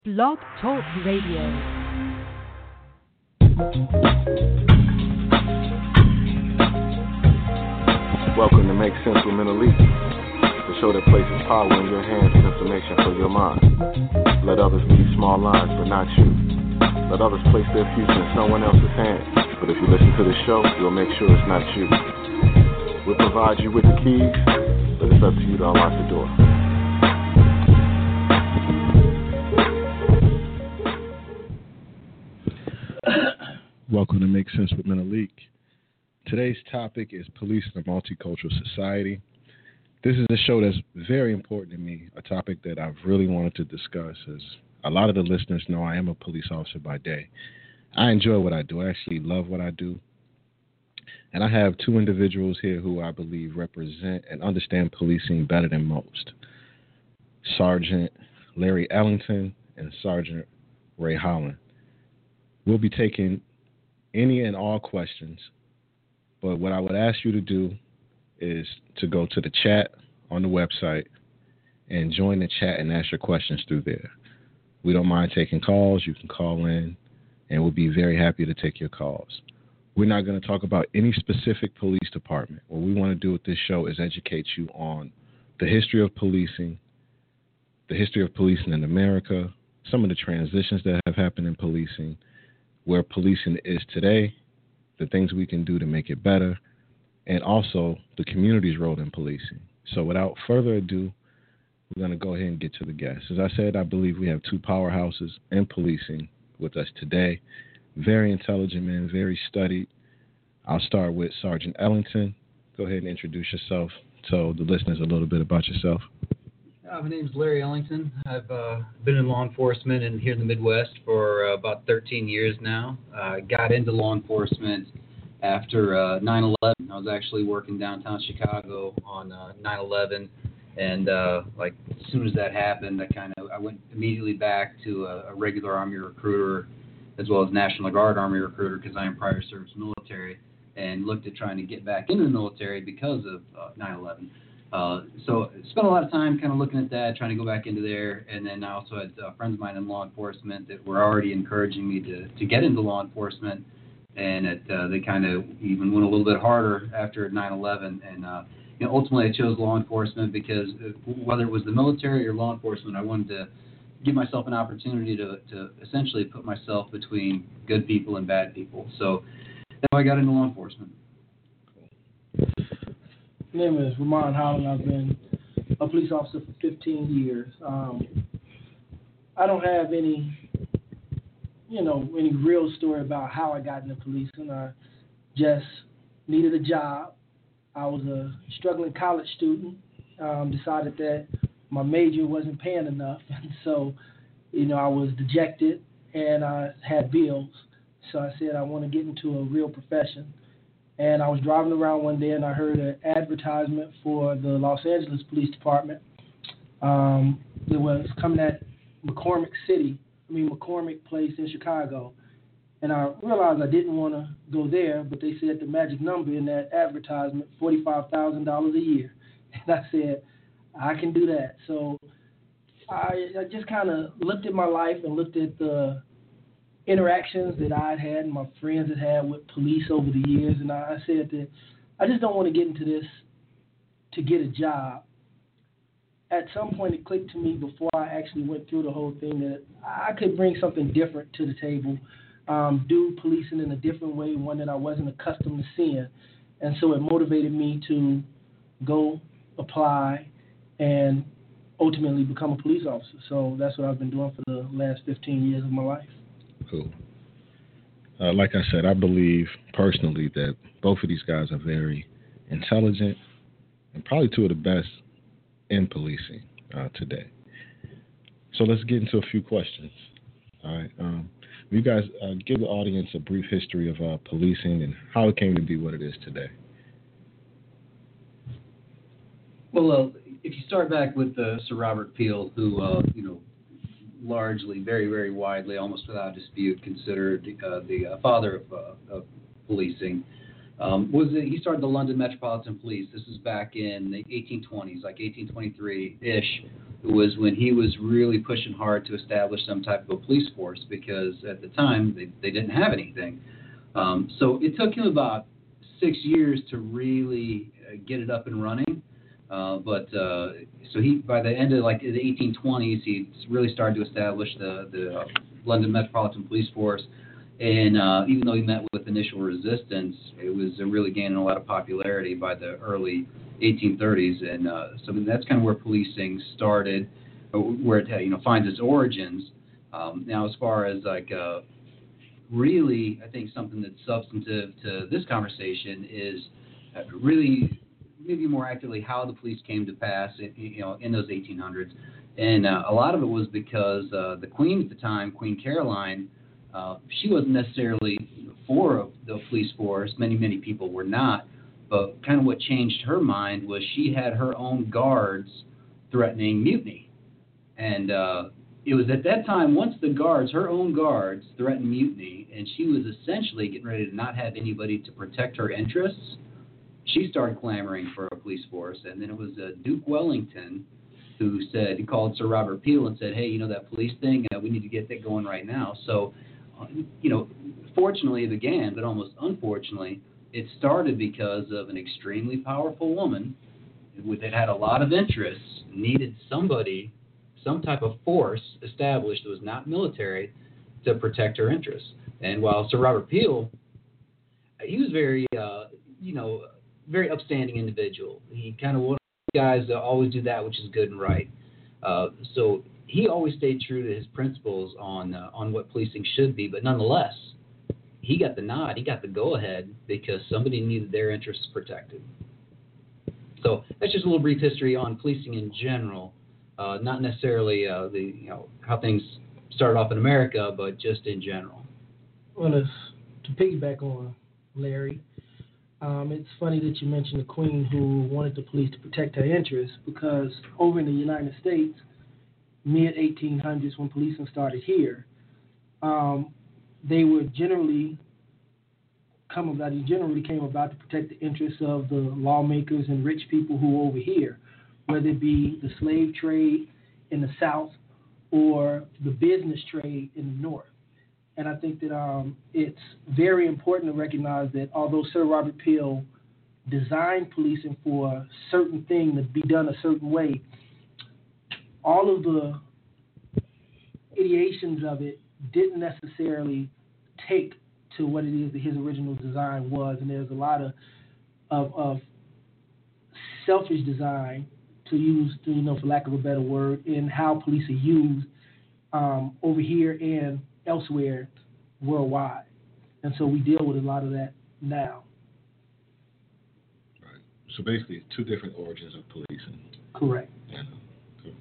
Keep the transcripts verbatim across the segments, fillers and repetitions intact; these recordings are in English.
Blog Talk Radio. Welcome to Make Sense with Mental Elite, the show that places power in your hands and information for your mind. Let others lead small lives, but not you. Let others place their future in someone else's hands. But if you listen to this show, you'll make sure it's not you. We'll provide you with the keys, but it's up to you to unlock the door. Welcome to Make Sense with Mental Elite. Today's topic is police in a multicultural society. This is a show that's very important to me, a topic that I've really wanted to discuss. As a lot of the listeners know, I am a police officer by day. I enjoy what I do. I actually love what I do. And I have two individuals here who I believe represent and understand policing better than most. Sergeant Larry Ellington and Sergeant Ray Holland. We'll be taking any and all questions, but what I would ask you to do is to go to the chat on the website and join the chat and ask your questions through there. We don't mind taking calls. You can call in, and we'll be very happy to take your calls. We're not going to talk about any specific police department. What we want to do with this show is educate you on the history of policing, the history of policing in America, some of the transitions that have happened in policing, where policing is today, the things we can do to make it better, and also the community's role in policing. So without further ado, we're going to go ahead and get to the guests. As I said, I believe we have two powerhouses in policing with us today. Very intelligent men, very studied. I'll start with Sergeant Ellington. Go ahead and introduce yourself. Tell the listeners a little bit about yourself. Uh, my name is Larry Ellington. I've uh, been in law enforcement and here in the Midwest for uh, about thirteen years now. I uh, got into law enforcement after uh, nine eleven. I was actually working downtown Chicago on uh, nine eleven, and uh, like as soon as that happened, I kind of I went immediately back to a, a regular Army recruiter, as well as National Guard Army recruiter, because I am prior service military, and looked at trying to get back into the military because of uh, nine eleven. Uh, so spent a lot of time kind of looking at that, trying to go back into there, and then I also had uh, friends of mine in law enforcement that were already encouraging me to, to get into law enforcement, and it, uh, they kind of even went a little bit harder after nine eleven, and uh, you know, ultimately I chose law enforcement because whether it was the military or law enforcement, I wanted to give myself an opportunity to, to essentially put myself between good people and bad people. So that's how I got into law enforcement. My name is Ramon Holland. I've been a police officer for fifteen years. Um, I don't have any, you know, any real story about how I got into policing. I just needed a job. I was a struggling college student. Um, decided that my major wasn't paying enough, and so, you know, I was dejected and I had bills. So I said I want to get into a real profession. And I was driving around one day and I heard an advertisement for the Los Angeles Police Department. Um, it was coming at McCormick City, I mean McCormick Place in Chicago. And I realized I didn't want to go there, but they said the magic number in that advertisement, forty-five thousand dollars a year. And I said, I can do that. So I, I just kind of looked at my life and looked at the interactions that I'd had and my friends had had with police over the years, and I said that I just don't want to get into this to get a job. At some point it clicked to me before I actually went through the whole thing that I could bring something different to the table, um, do policing in a different way, one that I wasn't accustomed to seeing. And so it motivated me to go apply and ultimately become a police officer. So that's what I've been doing for the last fifteen years of my life. Cool. Uh, like I said, I believe personally that both of these guys are very intelligent and probably two of the best in policing uh, today. So let's get into a few questions. All right. Um, you guys uh, give the audience a brief history of uh, policing and how it came to be what it is today. Well, uh, if you start back with uh, Sir Robert Peel, who, uh, you know, largely, very, very widely, almost without dispute, considered uh, the uh, father of, uh, of policing, um, was it, he started the London Metropolitan Police. This is back in the eighteen twenties, like eighteen twenty-three-ish. was when he was really pushing hard to establish some type of a police force, because at the time they, they didn't have anything. Um, so it took him about six years to really uh, get it up and running. Uh, but uh, so he, by the end of like the eighteen twenties, he really started to establish the, the London Metropolitan Police Force. And uh, even though he met with initial resistance, it was uh, really gaining a lot of popularity by the early eighteen thirties. And uh, so that's kind of where policing started, where it you know finds its origins. Um, now, as far as like uh, really, I think something that's substantive to this conversation is uh, really maybe more accurately how the police came to pass, in, you know, in those eighteen hundreds. And uh, a lot of it was because uh, the Queen at the time, Queen Caroline, uh, she wasn't necessarily for the police force. Many, many people were not. But kind of what changed her mind was she had her own guards threatening mutiny. And uh, it was at that time, once the guards, her own guards, threatened mutiny, and she was essentially getting ready to not have anybody to protect her interests, she started clamoring for a police force. And then it was uh, Duke Wellington who said, he called Sir Robert Peel and said, hey, you know, that police thing, uh, we need to get that going right now. So, uh, you know, fortunately it began, but almost unfortunately, it started because of an extremely powerful woman that had a lot of interests, needed somebody, some type of force established that was not military to protect her interests. And while Sir Robert Peel, he was very, uh, you know, very upstanding individual. He kind of one of the guys that always do that which is good and right. Uh, so he always stayed true to his principles on uh, on what policing should be, but nonetheless, he got the nod, he got the go-ahead because somebody needed their interests protected. So that's just a little brief history on policing in general, uh, not necessarily uh, the you know how things started off in America, but just in general. Well, to, to piggyback on Larry, um, it's funny that you mentioned the Queen who wanted the police to protect her interests, because over in the United States, mid eighteen hundreds, when policing started here, um, they were generally come about. It generally came about to protect the interests of the lawmakers and rich people who were over here, whether it be the slave trade in the South or the business trade in the North. And I think that um, it's very important to recognize that although Sir Robert Peel designed policing for a certain thing to be done a certain way, all of the ideations of it didn't necessarily take to what it is that his original design was. And there's a lot of of, of selfish design, to use, to, you know, for lack of a better word, in how police are used um, over here and elsewhere worldwide. And so we deal with a lot of that now. Right. So basically, it's two different origins of policing. Correct. Yeah. Cool.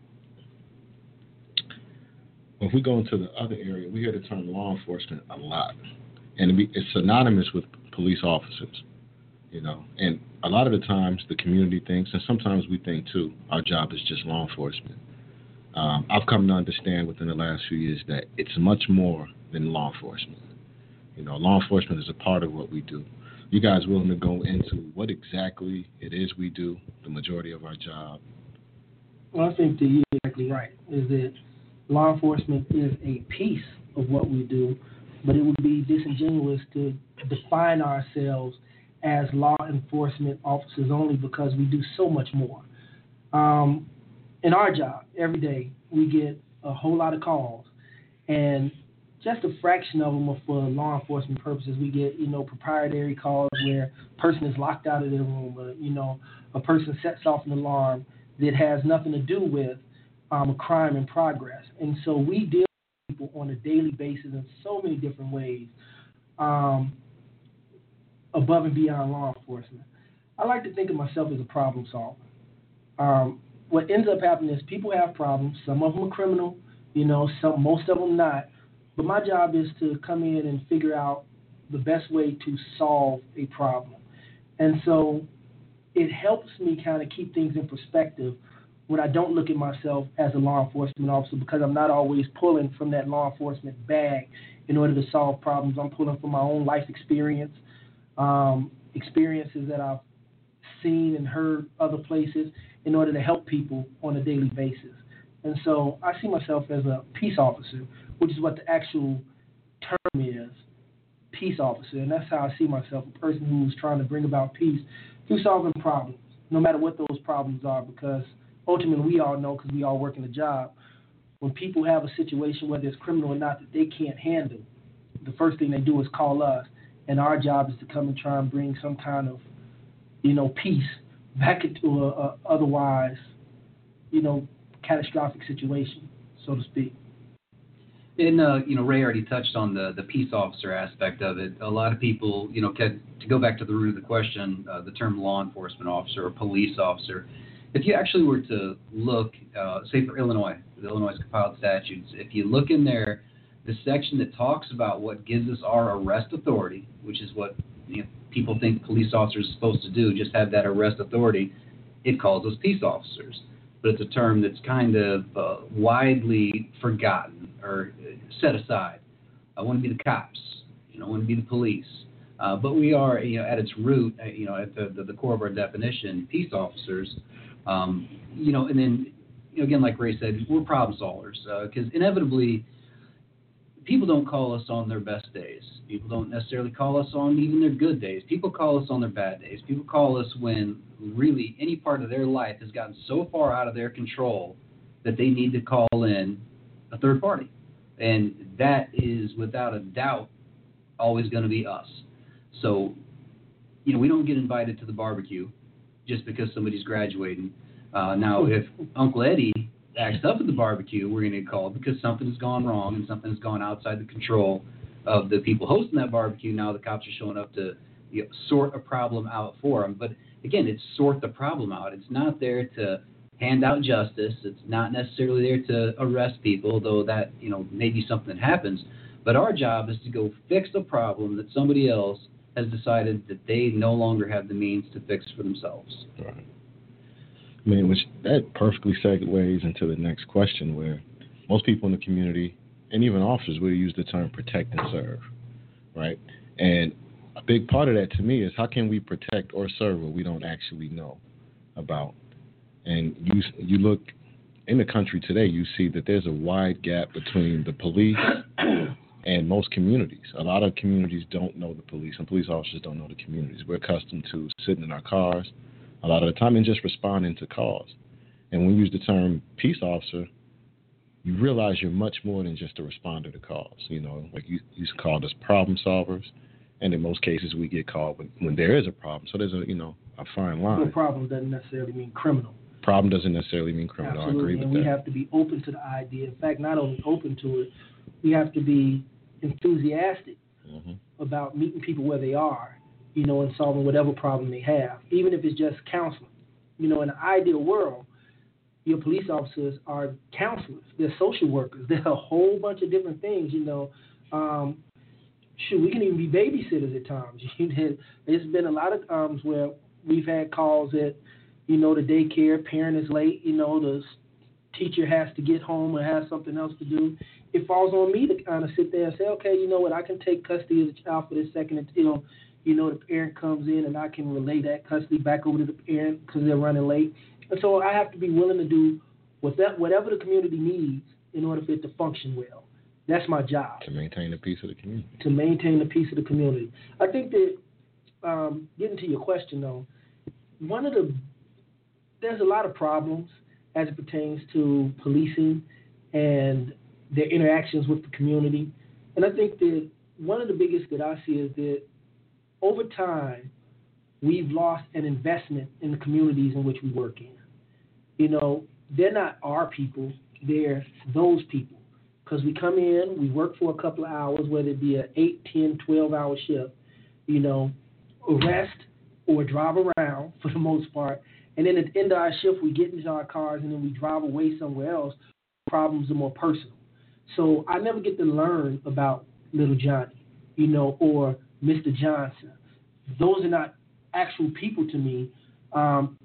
Well, if we go into the other area, we hear the term law enforcement a lot, and it's synonymous with police officers. You know, and a lot of the times the community thinks, and sometimes we think too, our job is just law enforcement. Um, I've come to understand within the last few years that it's much more than law enforcement. You know, law enforcement is a part of what we do. You guys willing to go into what exactly it is we do, the majority of our job? Well, I think that you're exactly right, is that law enforcement is a piece of what we do, but it would be disingenuous to define ourselves as law enforcement officers only, because we do so much more. Um, in our job, every day, we get a whole lot of calls, and just a fraction of them are for law enforcement purposes. We get, you know, proprietary calls where a person is locked out of their room, or, you know, a person sets off an alarm that has nothing to do with um, a crime in progress. And so we deal with people on a daily basis in so many different ways, um, above and beyond law enforcement. I like to think of myself as a problem solver. Um, what ends up happening is people have problems. Some of them are criminal, you know, some, most of them not. But my job is to come in and figure out the best way to solve a problem. And so it helps me kind of keep things in perspective when I don't look at myself as a law enforcement officer, because I'm not always pulling from that law enforcement bag in order to solve problems. I'm pulling from my own life experience, um, experiences that I've seen and heard other places, in order to help people on a daily basis. And so I see myself as a peace officer, which is what the actual term is, peace officer. And that's how I see myself, a person who's trying to bring about peace through solving problems, no matter what those problems are, because ultimately we all know, because we all work in a job, when people have a situation, whether it's criminal or not, that they can't handle, the first thing they do is call us. And our job is to come and try and bring some kind of, you know, peace back into a, a otherwise, you know, catastrophic situation, so to speak. And, uh, you know, Ray already touched on the, the peace officer aspect of it. A lot of people, you know, can, to go back to the root of the question, uh, the term law enforcement officer or police officer, if you actually were to look, uh, say for Illinois, the Illinois compiled statutes, if you look in there, the section that talks about what gives us our arrest authority, which is what, you know, people think police officers are supposed to do, just have that arrest authority, it calls us peace officers. But it's a term that's kind of uh, widely forgotten or set aside. I want to be the cops, you know, I want to be the police. Uh, but we are, you know, at its root, uh, you know, at the, the, the core of our definition, peace officers. Um, you know, and then, you know, again, like Ray said, we're problem solvers because uh, inevitably people don't call us on their best days. People don't necessarily call us on even their good days. People call us on their bad days. People call us when really any part of their life has gotten so far out of their control that they need to call in a third party. And that is, without a doubt, always going to be us. So, you know, we don't get invited to the barbecue just because somebody's graduating. Uh, now, if Uncle Eddie acts up at the barbecue, we're going to get called because something has gone wrong and something has gone outside the control of the people hosting that barbecue. Now the cops are showing up to, you know, sort a problem out for them. But again, it's sort the problem out. It's not there to hand out justice. It's not necessarily there to arrest people, though that, you know, may be something that happens. But our job is to go fix the problem that somebody else has decided that they no longer have the means to fix for themselves. Right. I mean, which that perfectly segues into the next question, where most people in the community and even officers will use the term protect and serve, right? And a big part of that to me is how can we protect or serve what we don't actually know about? And you you look in the country today, you see that there's a wide gap between the police and most communities. A lot of communities don't know the police, and police officers don't know the communities. We're accustomed to sitting in our cars a lot of the time and just responding to calls. And when you use the term peace officer, you realize you're much more than just a responder to calls. You know, like you, you called us problem solvers, and in most cases we get called when, when there is a problem. So there's a, you know, a fine line. Well, problem doesn't necessarily mean criminal. Problem doesn't necessarily mean criminal. Absolutely. I agree with and that. We have to be open to the idea. In fact, not only open to it, we have to be enthusiastic mm-hmm. about meeting people where they are, you know, and solving whatever problem they have, even if it's just counseling. You know, in an ideal world, your police officers are counselors. They're social workers. They're a whole bunch of different things, you know. Um, shoot, we can even be babysitters at times. There's been a lot of times where we've had calls that, you know, the daycare parent is late, you know, the teacher has to get home or has something else to do. It falls on me to kind of sit there and say, okay, you know what, I can take custody of the child for this second until, you know, the parent comes in and I can relay that custody back over to the parent because they're running late. And so I have to be willing to do what that, whatever the community needs in order for it to function well. That's my job. To maintain the peace of the community. To maintain the peace of the community. I think that, um, getting to your question, though, one of the, there's a lot of problems as it pertains to policing and their interactions with the community. And I think that one of the biggest that I see is that over time, we've lost an investment in the communities in which we work in. You know, they're not our people, they're those people. Because we come in, we work for a couple of hours, whether it be an eight, ten, twelve-hour shift, you know, rest or drive around for the most part. And then at the end of our shift, we get into our cars and then we drive away somewhere else. Problems are more personal. So I never get to learn about Little Johnny, you know, or Mister Johnson. Those are not actual people to me, um,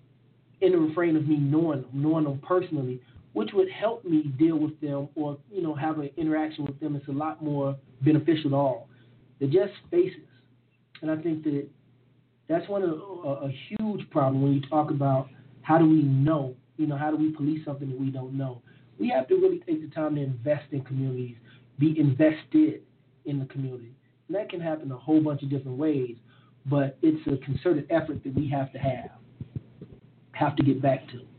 in the refrain of me knowing them, knowing them personally, which would help me deal with them or, you know, have an interaction with them. It's a lot more beneficial to all. They're just faces. And I think that that's one of a, a huge problem when you talk about How do we know? You know, how do we police something that we don't know? We have to really take the time to invest in communities, be invested in the community. And that can happen a whole bunch of different ways, but it's a concerted effort that we have to have, have to get back to.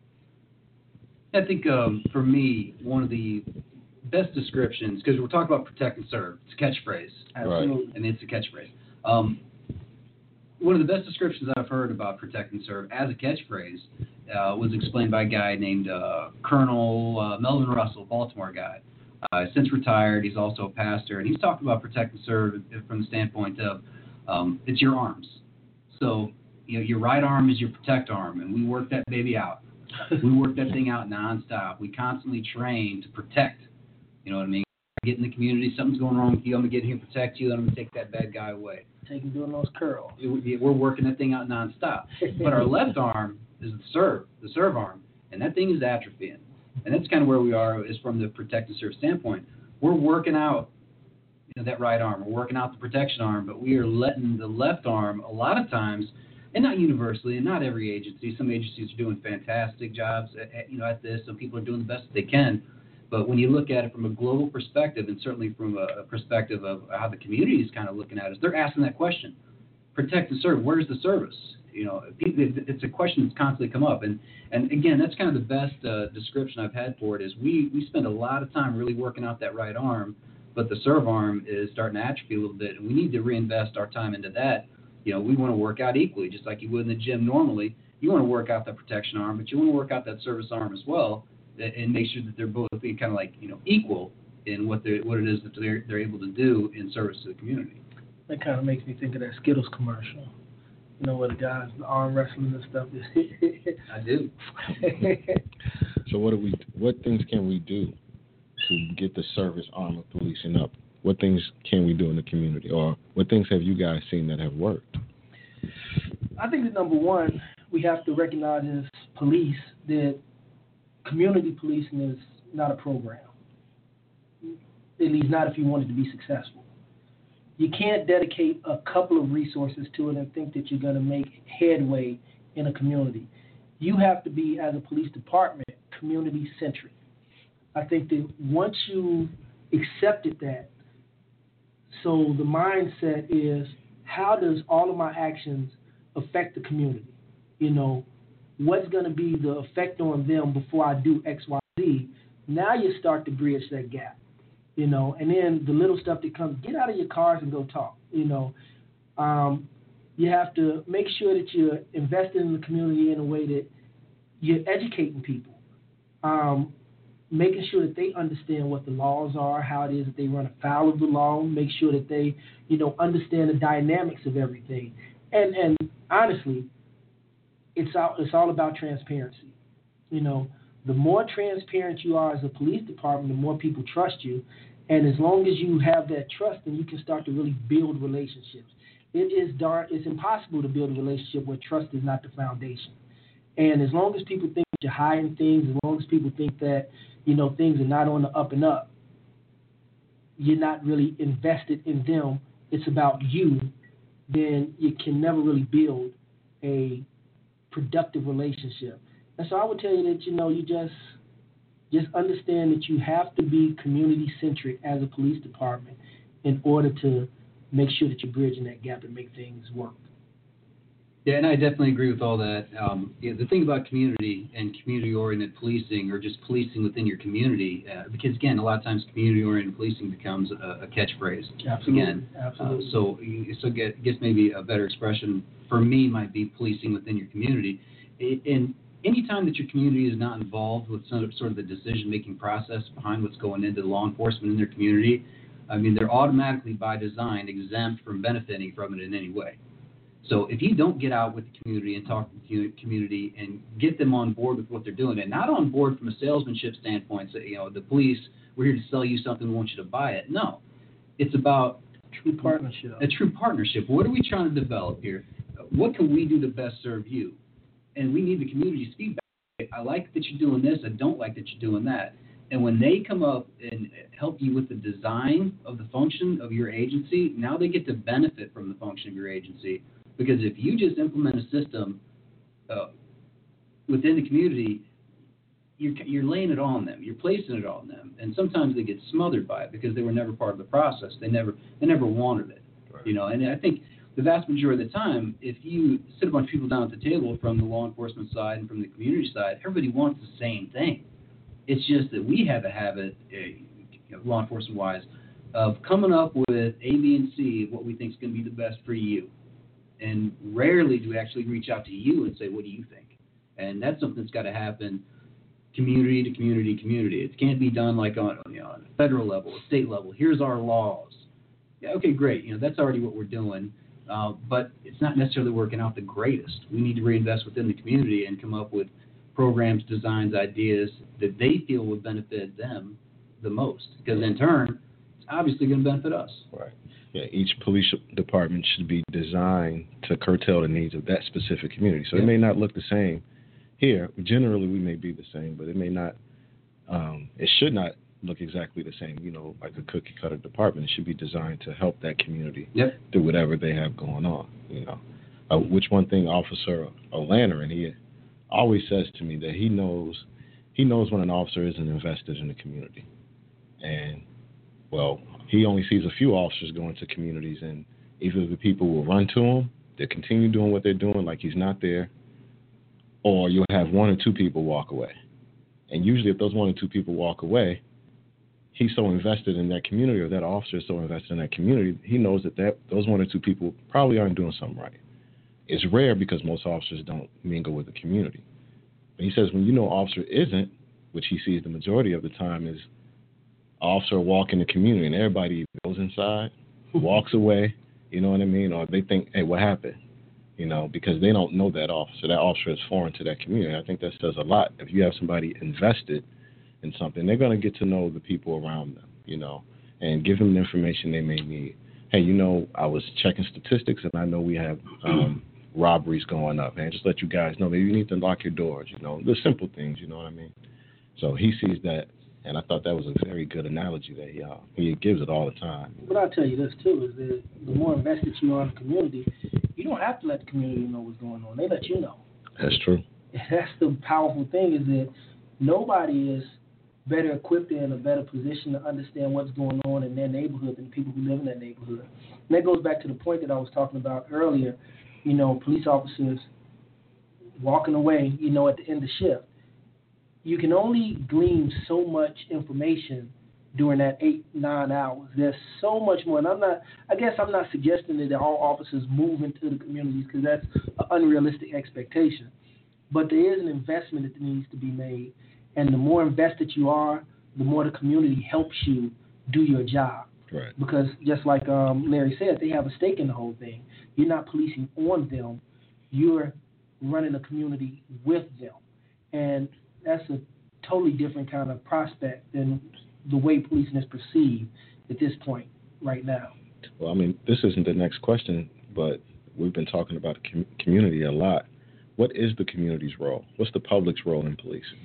I think um, for me, one of the best descriptions, because we're talking about protect and serve, it's a catchphrase. Absolutely. I mean, it's a catchphrase. Um, one of the best descriptions I've heard about protect and serve as a catchphrase uh, was explained by a guy named uh, Colonel uh, Melvin Russell, Baltimore guy. Uh, since retired, he's also a pastor, and he's talked about protect and serve from the standpoint of um, it's your arms. So, you know, your right arm is your protect arm, and we work that baby out. We work that thing out nonstop. We constantly train to protect. You know what I mean? Get in the community, something's going wrong with you, I'm going to get here and protect you, and I'm going to take that bad guy away. Taking doing those curls. It, we're working that thing out nonstop. But our left arm is the serve, the serve arm, and that thing is atrophying. And that's kind of where we are is from the protect and serve standpoint. We're working out you know, that right arm. We're working out the protection arm, but we are letting the left arm a lot of times, and not universally, and not every agency. Some agencies are doing fantastic jobs at, at, you know, at this. Some people are doing the best that they can. But when you look at it from a global perspective, and certainly from a, a perspective of how the community is kind of looking at it, they're asking that question: protect and serve. Where's the service? You know, it's a question that's constantly come up. And, and again, that's kind of the best uh, description I've had for it is we, we spend a lot of time really working out that right arm, but the serve arm is starting to atrophy a little bit, and we need to reinvest our time into that. You know, we want to work out equally, just like you would in the gym normally. You want to work out that protection arm, but you want to work out that service arm as well, and make sure that they're both kind of like, you know, equal in what they what it is that they're they're able to do in service to the community. That kind of makes me think of that Skittles commercial. You know, where the guys, the arm wrestling and stuff. I do. So what do we? What things can we do to get the service arm of policing up? What things can we do in the community, or what things have you guys seen that have worked? I think that number one, we have to recognize as police that community policing is not a program. At least not if you want it to be successful. You can't dedicate a couple of resources to it and think that you're going to make headway in a community. You have to be, as a police department, community-centric. I think that once you accepted that, so the mindset is, how does all of my actions affect the community? You know, what's going to be the effect on them before I do X, Y, Z? Now you start to bridge that gap. You know, and then the little stuff that comes, get out of your cars and go talk. You know, um, you have to make sure that you're investing in the community in a way that you're educating people, um, making sure that they understand what the laws are, how it is that they run afoul of the law, make sure that they, you know, understand the dynamics of everything. And and honestly, it's all, it's all about transparency. You know, the more transparent you are as a police department, the more people trust you. And as long as you have that trust, then you can start to really build relationships. It is darn, it's impossible to build a relationship where trust is not the foundation. And as long as people think you're hiding things, as long as people think that, you know, things are not on the up and up, you're not really invested in them, it's about you, then you can never really build a productive relationship. And so I would tell you that, you know, you just just understand that you have to be community-centric as a police department in order to make sure that you're bridging that gap and make things work. Yeah, and I definitely agree with all that. Um, yeah, the thing about community and community-oriented policing, or just policing within your community, uh, because, again, a lot of times community-oriented policing becomes a, a catchphrase. Absolutely. Again, Absolutely. Uh, so so get, guess maybe a better expression for me might be policing within your community. It, and anytime that your community is not involved with some sort of the decision-making process behind what's going into law enforcement in their community, I mean, they're automatically, by design, exempt from benefiting from it in any way. So if you don't get out with the community and talk to the community and get them on board with what they're doing, and not on board from a salesmanship standpoint, so, you know, the police, we're here to sell you something, we want you to buy it. No, it's about true partnership. A true partnership. What are we trying to develop here? What can we do to best serve you? And we need the community's feedback. I like that you're doing this. I don't like that you're doing that. And when they come up and help you with the design of the function of your agency, now they get to benefit from the function of your agency. Because if you just implement a system uh, within the community, you're, you're laying it on them. You're placing it on them. And sometimes they get smothered by it because they were never part of the process. They never they never wanted it. Right. You know, and I think the vast majority of the time, if you sit a bunch of people down at the table from the law enforcement side and from the community side, everybody wants the same thing. It's just that we have a habit, uh, you know, law enforcement-wise, of coming up with A, B, and C of what we think is going to be the best for you. And rarely do we actually reach out to you and say, what do you think? And that's something that's got to happen community to community, community. It can't be done like on, you know, on a federal level, a state level. Here's our laws. Yeah, okay, great. You know, that's already what we're doing. Uh, but it's not necessarily working out the greatest. We need to reinvest within the community and come up with programs, designs, ideas that they feel would benefit them the most. Because in turn, it's obviously going to benefit us. Right. Yeah, each police department should be designed to curtail the needs of that specific community. So yeah. It may not look the same here. Generally, we may be the same, but it may not, um, it should not look exactly the same, you know, like a cookie cutter department. It should be designed to help that community yep. through whatever they have going on, you know. Uh, which one thing Officer O'Lantern, and he always says to me that he knows, he knows when an officer isn't invested in the community. And, well, he only sees a few officers going to communities, and either the people will run to him, they continue doing what they're doing like he's not there, or you'll have one or two people walk away. And usually if those one or two people walk away, he's so invested in that community, or that officer is so invested in that community, he knows that, that those one or two people probably aren't doing something right. It's rare because most officers don't mingle with the community. But he says when you know an officer isn't, which he sees the majority of the time, is an officer walk in the community and everybody goes inside, walks away, you know what I mean? Or they think, hey, what happened? You know, because they don't know that officer. That officer is foreign to that community. I think that says a lot. If you have somebody invested in something, they're going to get to know the people around them, you know, and give them the information they may need. Hey, you know, I was checking statistics, and I know we have um, robberies going up, man. Just let you guys know, maybe you need to lock your doors, you know, the simple things, you know what I mean? So he sees that, and I thought that was a very good analogy that he, uh, he gives it all the time. But I'll tell you this, too, is that the more invested you are in the community, you don't have to let the community know what's going on. They let you know. That's true. That's the powerful thing, is that nobody is better equipped and in a better position to understand what's going on in their neighborhood than people who live in that neighborhood. And that goes back to the point that I was talking about earlier, you know, police officers walking away, you know, at the end of shift. You can only glean so much information during that eight, nine hours. There's so much more. And I'm not, I guess I'm not suggesting that all officers move into the communities, because that's an unrealistic expectation. But there is an investment that needs to be made. And the more invested you are, the more the community helps you do your job. Right. Because just like um, Larry said, they have a stake in the whole thing. You're not policing on them. You're running a community with them. And that's a totally different kind of prospect than the way policing is perceived at this point right now. Well, I mean, this isn't the next question, but we've been talking about the com- community a lot. What is the community's role? What's the public's role in policing?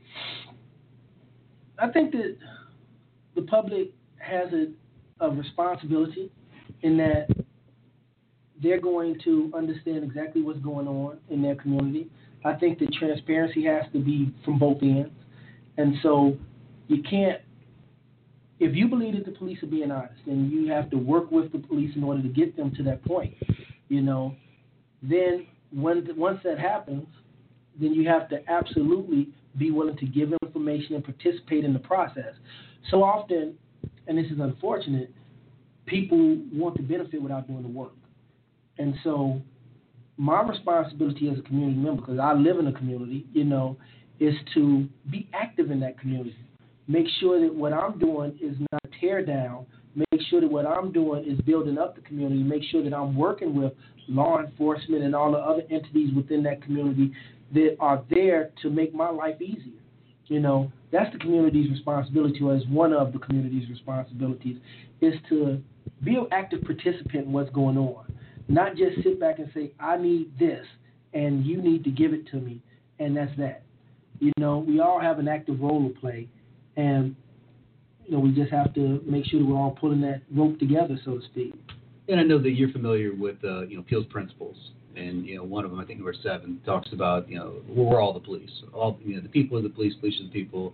I think that the public has a, a responsibility in that they're going to understand exactly what's going on in their community. I think that transparency has to be from both ends. And so you can't, if you believe that the police are being honest, and you have to work with the police in order to get them to that point, you know, then when, once that happens, then you have to absolutely be willing to give information and participate in the process. So often, and this is unfortunate, people want the benefit without doing the work. And so my responsibility as a community member, because I live in a community, you know, is to be active in that community. Make sure that what I'm doing is not tear down. Make sure that what I'm doing is building up the community. Make sure that I'm working with law enforcement and all the other entities within that community that are there to make my life easier. You know, that's the community's responsibility, or is one of the community's responsibilities, is to be an active participant in what's going on. Not just sit back and say, I need this, and you need to give it to me, and that's that. You know, we all have an active role to play, and, you know, we just have to make sure that we're all pulling that rope together, so to speak. And I know that you're familiar with, uh, you know, Peel's principles. and you know, one of them, I think number seven, talks about you know we're all the police, all you know, the people are the police, police are the people.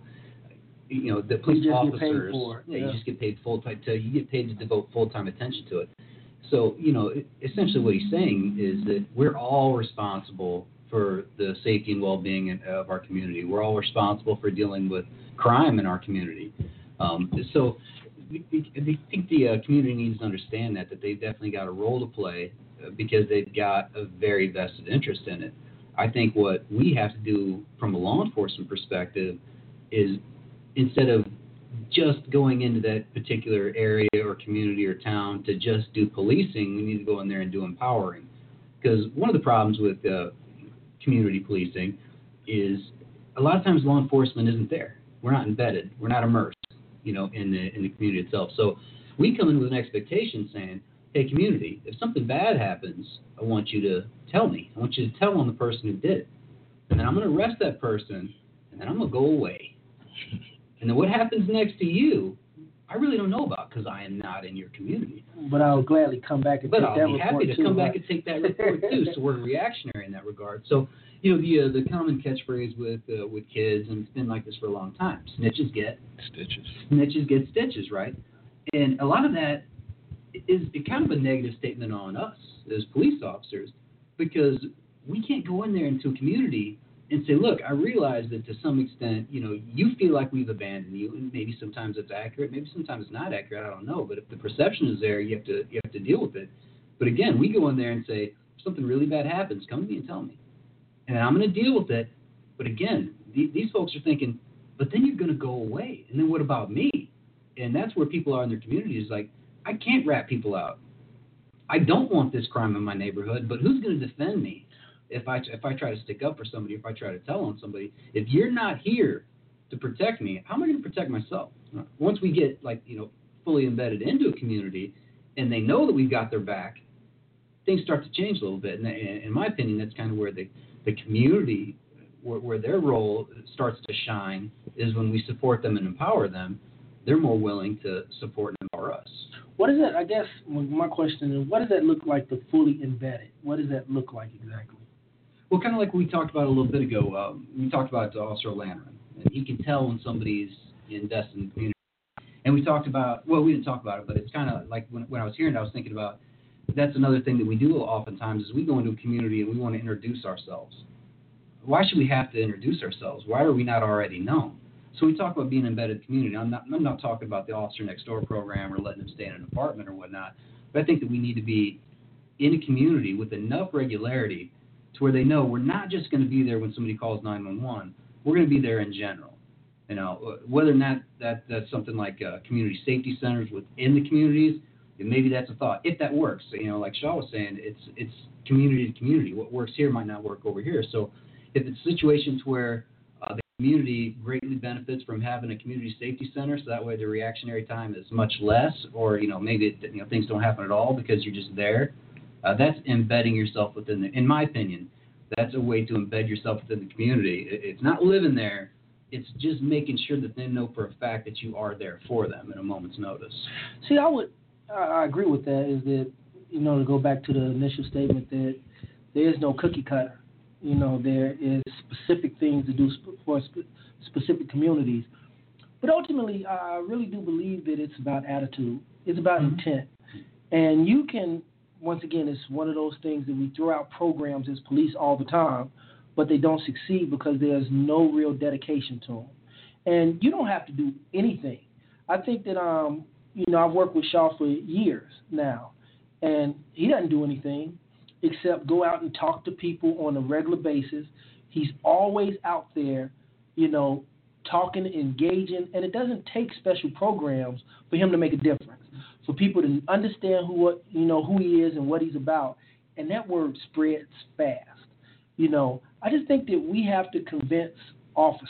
You know, the police you just officers. Get paid for it. Yeah, yeah, you just get paid full time. To you get paid to devote full time attention to it. So you know, essentially, what he's saying is that we're all responsible for the safety and well-being of our community. We're all responsible for dealing with crime in our community. Um, so I think the uh, community needs to understand that, that they've definitely got a role to play uh, because they've got a very vested interest in it. I think what we have to do from a law enforcement perspective is instead of just going into that particular area or community or town to just do policing, we need to go in there and do empowering. Because one of the problems with uh, community policing is a lot of times law enforcement isn't there. We're not embedded. We're not immersed, you know, in the in the community itself. So we come in with an expectation saying, hey, community, if something bad happens, I want you to tell me. I want you to tell on the person who did it. And then I'm going to arrest that person, and then I'm going to go away. And then what happens next to you, I really don't know about because I am not in your community. But I'll gladly come back and but take I'll that be report happy to too, come right? back and take that report too. So we're reactionary in that regard. So you know the uh, the common catchphrase with uh, with kids, and it's been like this for a long time: snitches get Stitches. snitches get stitches, right? And a lot of that is kind of a negative statement on us as police officers because we can't go in there into a community and say, look, I realize that to some extent, you know, you feel like we've abandoned you, and maybe sometimes it's accurate, maybe sometimes it's not accurate, I don't know. But if the perception is there, you have to you have to deal with it. But again, we go in there and say, if something really bad happens, come to me and tell me, and I'm going to deal with it. But again, th- these folks are thinking, but then you're going to go away, and then what about me? And that's where people are in their communities. Like, I can't rat people out. I don't want this crime in my neighborhood, but who's going to defend me? If I if I try to stick up for somebody, if I try to tell on somebody, if you're not here to protect me, how am I going to protect myself? Once we get like you know fully embedded into a community, and they know that we've got their back, things start to change a little bit. And in my opinion, that's kind of where the the community, where, where their role starts to shine, is when we support them and empower them. They're more willing to support and empower us. What is that? I guess my question is, what does that look like to fully embedded? What does that look like exactly? Well, kind of like we talked about a little bit ago. Um, we talked about Officer Landron, and he can tell when somebody's invested in the community. And we talked about, well, we didn't talk about it, but it's kind of like when, when I was hearing it, I was thinking about that's another thing that we do oftentimes is we go into a community and we want to introduce ourselves. Why should we have to introduce ourselves? Why are we not already known? So we talk about being an embedded community. I'm not, I'm not talking about the Officer Next Door program or letting them stay in an apartment or whatnot, but I think that we need to be in a community with enough regularity to where they know we're not just going to be there when somebody calls nine one one. We're going to be there in general. You know, whether or not that, that's something like uh, community safety centers within the communities, and maybe that's a thought. If that works, you know, like Shaw was saying, it's it's community to community. What works here might not work over here. So if it's situations where uh, the community greatly benefits from having a community safety center, so that way the reactionary time is much less, or you know maybe it, you know things don't happen at all because you're just there. Uh, that's embedding yourself within the, in my opinion, that's a way to embed yourself within the community. It, it's not living there. It's just making sure that they know for a fact that you are there for them at a moment's notice. See, I would, I agree with that, is that, you know, to go back to the initial statement that there is no cookie cutter. You know, there is specific things to do for specific communities. But ultimately, I really do believe that it's about attitude. It's about mm-hmm. intent. And you can, once again, it's one of those things that we throw out programs as police all the time, but they don't succeed because there's no real dedication to them. And you don't have to do anything. I think that, um, you know, I've worked with Shaw for years now, and he doesn't do anything except go out and talk to people on a regular basis. He's always out there, you know, talking, engaging, and it doesn't take special programs for him to make a difference, for people to understand who what you know who he is and what he's about, and that word spreads fast. You know, I just think that we have to convince officers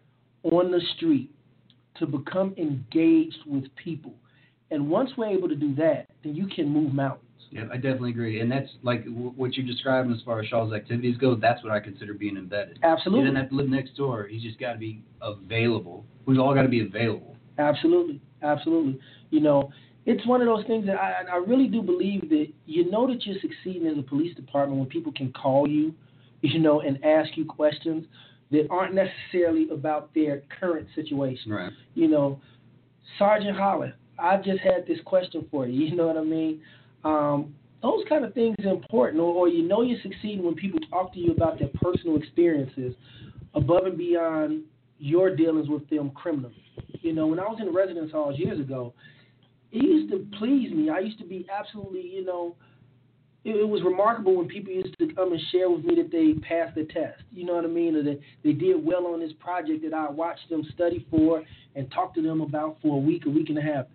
on the street to become engaged with people, and once we're able to do that, then you can move mountains. Yeah, I definitely agree, and that's like what you're describing as far as Shaw's activities go. That's what I consider being embedded. Absolutely. He doesn't have to live next door. He's just got to be available. We've all got to be available. Absolutely, absolutely. You know, it's one of those things that I, I really do believe that you know that you're succeeding as a police department when people can call you, you know, and ask you questions that aren't necessarily about their current situation. Right. You know, Sergeant Holland, I've just had this question for you. You know what I mean? Um, those kind of things are important. Or, or you know you're succeeding when people talk to you about their personal experiences above and beyond your dealings with them criminally. You know, when I was in the residence halls years ago, it used to please me. I used to be absolutely, you know, it, it was remarkable when people used to come and share with me that they passed the test. You know what I mean? Or that they did well on this project that I watched them study for and talk to them about for a week, a week and a half.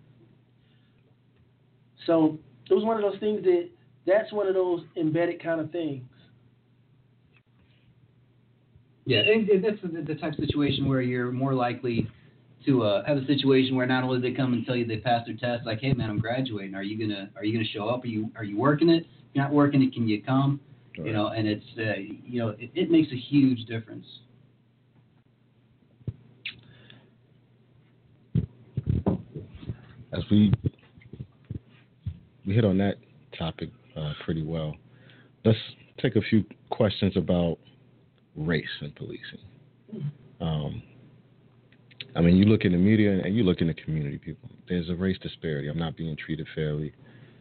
So it was one of those things that, that's one of those embedded kind of things. Yeah, and that's the, the type of situation where you're more likely to uh, have a situation where not only they come and tell you they passed their test, like, hey man, I'm graduating. Are you gonna Are you gonna show up? Are you Are you working it? If you're not working it, can you come? Right. You know, and it's uh, you know it, it makes a huge difference. As we we hit on that topic uh, pretty well, let's take a few questions about race in policing. Um, I mean, you look in the media and you look in the community, people. There's a race disparity. I'm not being treated fairly.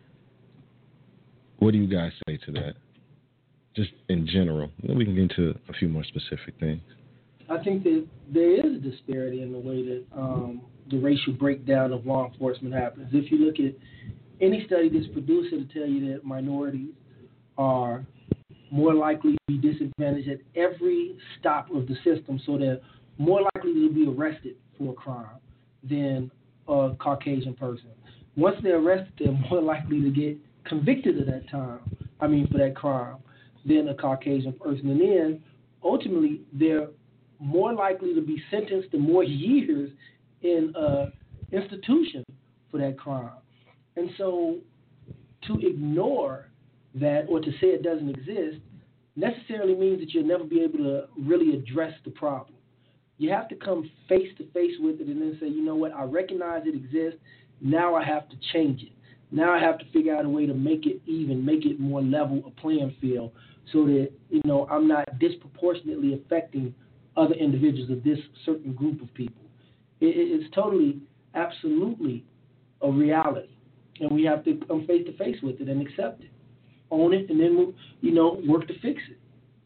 What do you guys say to that? Just in general. Then we can get into a few more specific things. I think that there is a disparity in the way that um, the racial breakdown of law enforcement happens. If you look at any study that's produced, it'll tell you that minorities are more likely to be disadvantaged at every stop of the system, so they're more likely to be arrested for a crime than a Caucasian person. Once they're arrested, they're more likely to get convicted of that time, I mean, for that crime, than a Caucasian person. And then, ultimately, they're more likely to be sentenced to more years in an institution for that crime. And so, to ignore that or to say it doesn't exist necessarily means that you'll never be able to really address the problem. You have to come face to face with it and then say, you know what, I recognize it exists. Now I have to change it. Now I have to figure out a way to make it even, make it more level a playing field so that, you know, I'm not disproportionately affecting other individuals of this certain group of people. It, it's totally, absolutely a reality. And we have to come face to face with it and accept it, own it, and then, you know, work to fix it.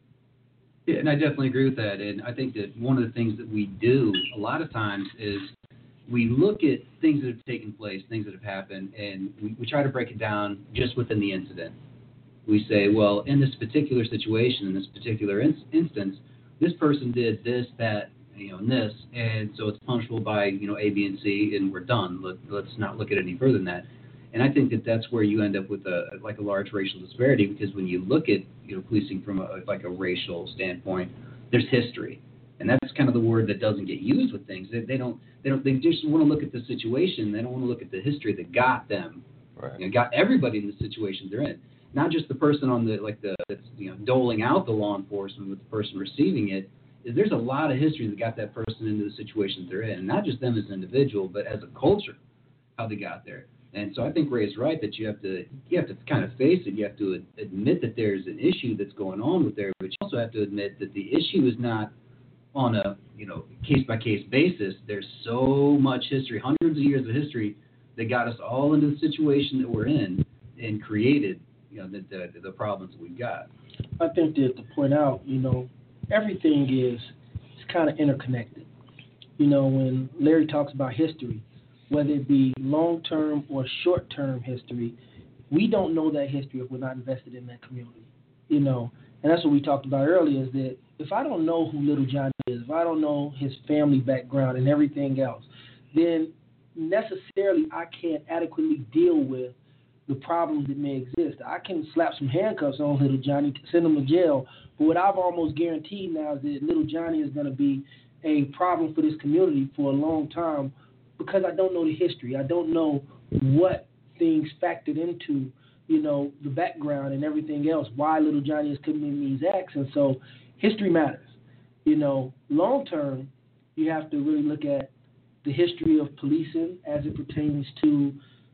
Yeah, and I definitely agree with that. And I think that one of the things that we do a lot of times is we look at things that have taken place, things that have happened, and we, we try to break it down just within the incident. We say, well, in this particular situation, in this particular in- instance, this person did this, that, you know, and this, and so it's punishable by, you know, A, B, and C, and we're done. Let, let's not look at it any further than that. And I think that that's where you end up with a like a large racial disparity, because when you look at, you know, policing from a, like a racial standpoint, there's history, and that's kind of the word that doesn't get used with things. They, they don't they don't they just want to look at the situation. They don't want to look at the history that got them, right. You know, got everybody in the situation they're in, not just the person on the like the that's, you know, doling out the law enforcement with the person receiving it. Is there's a lot of history that got that person into the situation they're in, and not just them as an individual, but as a culture, how they got there. And so I think Ray is right that you have to you have to kind of face it. You have to ad- admit that there's an issue that's going on with there, but you also have to admit that the issue is not on a, you know, case by case basis. There's so much history, hundreds of years of history that got us all into the situation that we're in and created, you know, the the, the problems that we've got. I think that to point out, you know, everything is it's kind of interconnected. You know, when Larry talks about history, whether it be long-term or short-term history, we don't know that history if we're not invested in that community, you know. And that's what we talked about earlier, is that if I don't know who Little Johnny is, if I don't know his family background and everything else, then necessarily I can't adequately deal with the problems that may exist. I can slap some handcuffs on Little Johnny to send him to jail, but what I've almost guaranteed now is that Little Johnny is going to be a problem for this community for a long time, because I don't know the history. I don't know what things factored into, you know, the background and everything else, why Little Johnny is committing these acts. And so history matters. You know, long term, you have to really look at the history of policing as it pertains to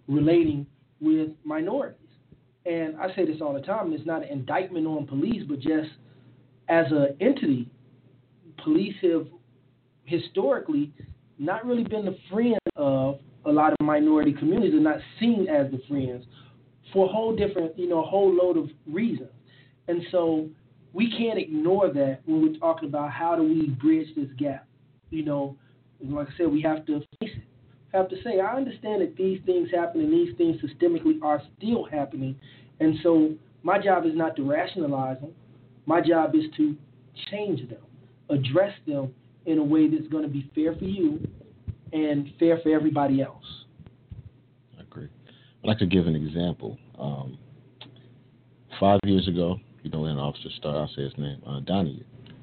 relating with minorities. And I say this all the time, and it's not an indictment on police, but just as an entity, police have historically not really been the friend of a lot of minority communities and not seen as the friends for a whole different, you know, a whole load of reasons. And so we can't ignore that when we're talking about how do we bridge this gap. You know, like I said, we have to face it. Have to say, I understand that these things happen and these things systemically are still happening. And so my job is not to rationalize them. My job is to change them, address them in a way that's going to be fair for you and fair for everybody else. I agree. I'd like to give an example. Um, five years ago, you know, when an officer started, I'll say his name, uh, Donahue.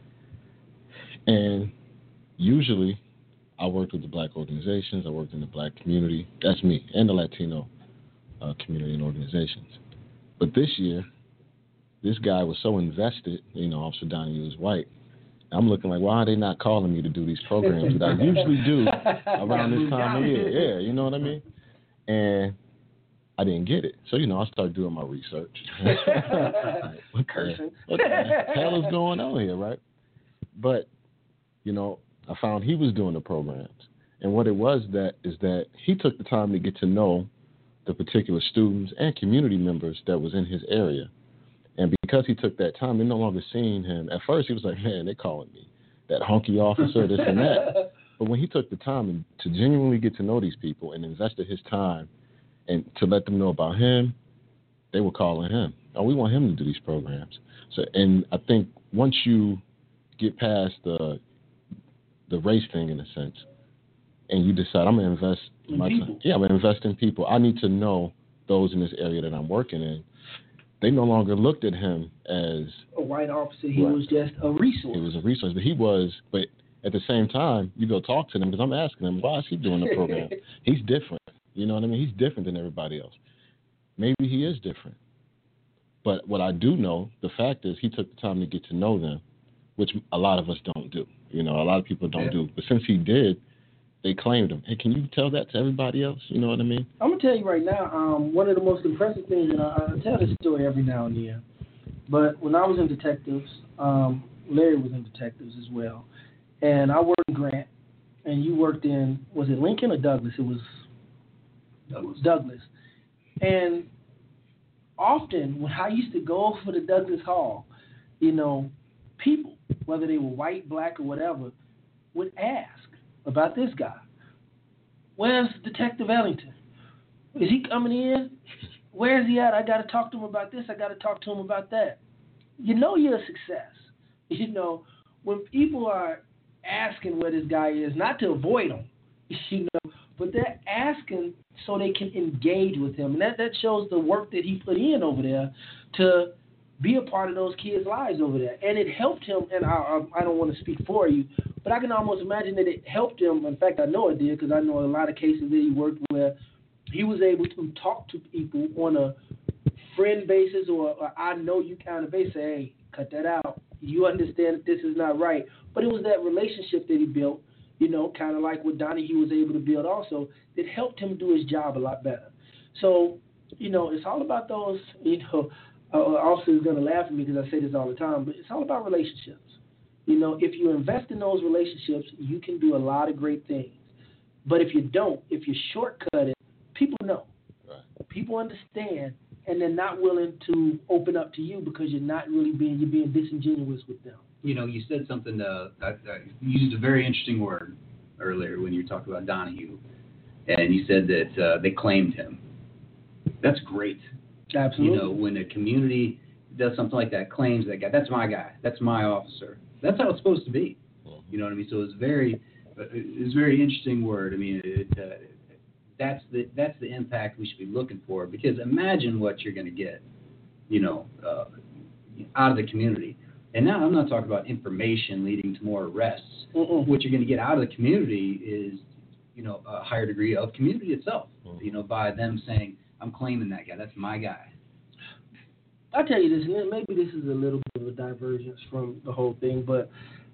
And usually I worked with the black organizations. I worked in the black community. That's me, and the Latino uh, community and organizations. But this year, this guy was so invested, you know, Officer Donahue is white. I'm looking like, why are they not calling me to do these programs that I usually do around this time of year? Yeah, you know what I mean? And I didn't get it. So, you know, I started doing my research. what, the, what the hell is going on here, right? But, you know, I found he was doing the programs. And what it was that is that he took the time to get to know the particular students and community members that was in his area. And because he took that time, they're no longer seeing him. At first, he was like, man, they're calling me that honky officer, this and that. But when he took the time to genuinely get to know these people and invested his time and to let them know about him, they were calling him. Oh, we want him to do these programs. So, and I think once you get past the the race thing, in a sense, and you decide, I'm going to invest in my people. time. Yeah, I'm going to invest in people. I need to know those in this area that I'm working in. They no longer looked at him as a white officer. He right. was just a resource. He was a resource, but he was, but at the same time, you go talk to them because I'm asking him, why is he doing the program? He's different. You know what I mean? He's different than everybody else. Maybe he is different. But what I do know, the fact is he took the time to get to know them, which a lot of us don't do. You know, a lot of people don't yeah. do. But since he did, they claimed him. Hey, can you tell that to everybody else? You know what I mean? I'm going to tell you right now, um, one of the most impressive things, and I, I tell this story every now and then, but when I was in detectives, um, Larry was in detectives as well, and I worked in Grant, and you worked in, was it Lincoln or Douglas? It was Douglas. Douglas. And often when I used to go for the Douglas Hall, you know, people, whether they were white, black, or whatever, would ask about this guy. Where's Detective Ellington? Is he coming in? Where is he at? I got to talk to him about this. I got to talk to him about that. You know you're a success. You know, when people are asking where this guy is, not to avoid him, you know, but they're asking so they can engage with him. And that, that shows the work that he put in over there to be a part of those kids' lives over there. And it helped him, and I, I don't want to speak for you, but I can almost imagine that it helped him. In fact, I know it did because I know a lot of cases that he worked where he was able to talk to people on a friend basis or a I know you kind of basis. Say, hey, cut that out. You understand that this is not right. But it was that relationship that he built, you know, kind of like what Donahue was able to build also, that helped him do his job a lot better. So, you know, it's all about those, you know, uh, officers are going to laugh at me because I say this all the time, but it's all about relationships. You know, if you invest in those relationships, you can do a lot of great things. But if you don't, if you shortcut it, people know. Right. People understand, and they're not willing to open up to you because you're not really being, you're being disingenuous with them. You know, you said something, uh, that, that you used a very interesting word earlier when you talked about Donahue, and you said that uh, they claimed him. That's great. Absolutely. You know, when a community does something like that, claims that guy, that's my guy, that's my officer. That's how it's supposed to be. You know what I mean? So it's very, it's a very interesting word. I mean, it, uh, that's the that's the impact we should be looking for. Because imagine what you're going to get, you know, uh, out of the community. And now I'm not talking about information leading to more arrests. Mm-mm. What you're going to get out of the community is, you know, a higher degree of community itself. Mm-hmm. You know, by them saying, I'm claiming that guy. That's my guy. I'll tell you this, and maybe this is a little bit of a divergence from the whole thing, but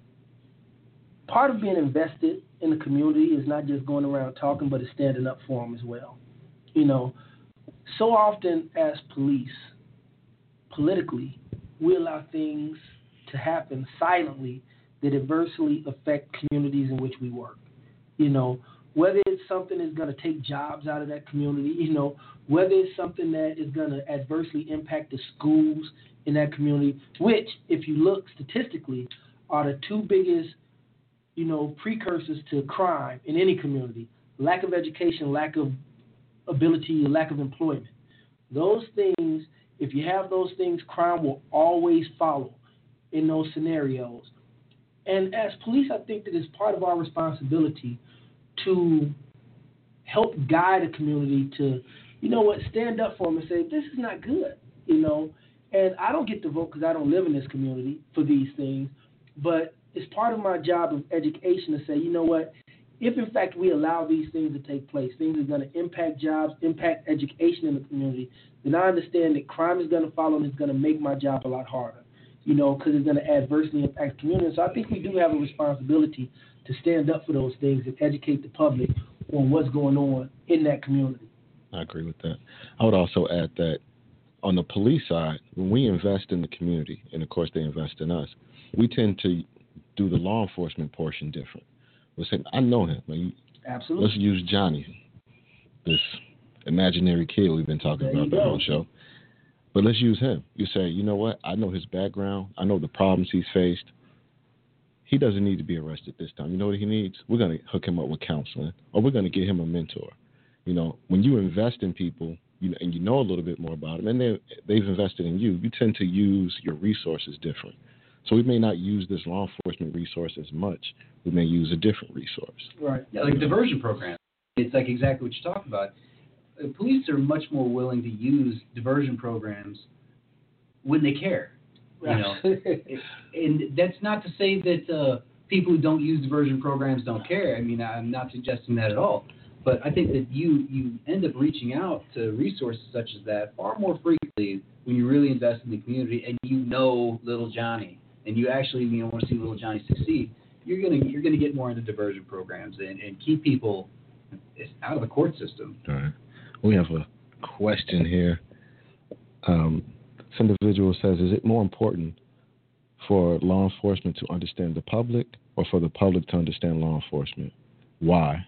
part of being invested in the community is not just going around talking, but it's standing up for them as well. You know, so often as police, politically, we allow things to happen silently that adversely affect communities in which we work. You know, whether it's something that's going to take jobs out of that community, you know, whether it's something that is going to adversely impact the schools in that community, which, if you look statistically, are the two biggest, you know, precursors to crime in any community: lack of education, lack of ability, lack of employment. Those things, if you have those things, crime will always follow in those scenarios. And as police, I think that it's part of our responsibility to help guide a community to, you know what, stand up for them and say, this is not good, you know. And I don't get to vote because I don't live in this community for these things, but it's part of my job of education to say, you know what, if in fact we allow these things to take place, things are going to impact jobs, impact education in the community, then I understand that crime is going to follow and it's going to make my job a lot harder, you know, because it's going to adversely impact the community. So I think we do have a responsibility to stand up for those things and educate the public on what's going on in that community. I agree with that. I would also add that on the police side, when we invest in the community, and of course they invest in us, we tend to do the law enforcement portion different. We're saying, I know him. Like, absolutely. Let's use Johnny, this imaginary kid we've been talking there about the whole show. But let's use him. You say, you know what? I know his background. I know the problems he's faced. He doesn't need to be arrested this time. You know what he needs? We're going to hook him up with counseling, or we're going to get him a mentor. You know, when you invest in people, you know, and you know a little bit more about them, and they they've invested in you, you tend to use your resources different. So we may not use this law enforcement resource as much. We may use a different resource. Right. Yeah, like diversion programs. It's like exactly what you talked about. Uh, police are much more willing to use diversion programs when they care. You know, and that's not to say that uh, people who don't use diversion programs don't care. I mean, I'm not suggesting that at all. But I think that you, you end up reaching out to resources such as that far more frequently when you really invest in the community and you know little Johnny and you actually you know want to see little Johnny succeed. You're gonna you're gonna get more into diversion programs and, and keep people out of the court system. All right. We have a question here. Um, this individual says, is it more important for law enforcement to understand the public or for the public to understand law enforcement? Why?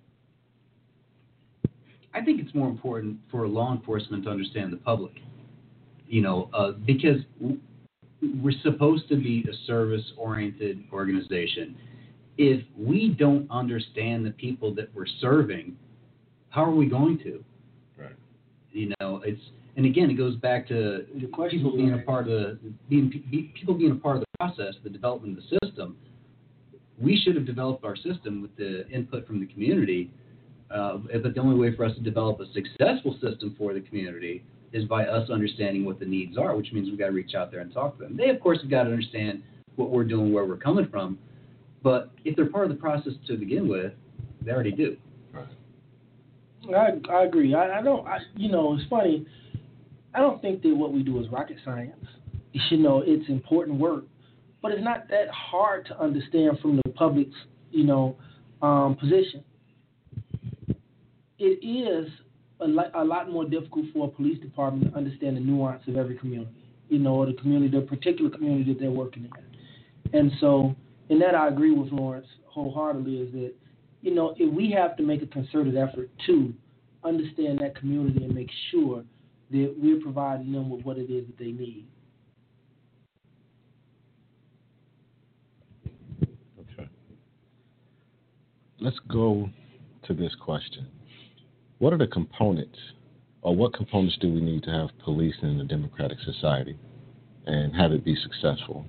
I think it's more important for law enforcement to understand the public, you know, uh, because we're supposed to be a service-oriented organization. If we don't understand the people that we're serving, how are we going to? Right. You know, it's and again, it goes back to people being a part of the being people being a part of the process, the development of the system. We should have developed our system with the input from the community. Uh, but the only way for us to develop a successful system for the community is by us understanding what the needs are, which means we've got to reach out there and talk to them. They, of course, have got to understand what we're doing, where we're coming from. But if they're part of the process to begin with, they already do. I, I agree. I, I don't, I, you know, it's funny. I don't think that what we do is rocket science. You know, it's important work. But it's not that hard to understand from the public's, you know, um, position. It is a lot, a lot more difficult for a police department to understand the nuance of every community, you know, or the community, the particular community that they're working in. And so, in that I agree with Lawrence wholeheartedly, is that, you know, if we have to make a concerted effort to understand that community and make sure that we're providing them with what it is that they need. Okay. Let's go to this question. What are the components, or what components do we need to have policing in a democratic society and have it be successful?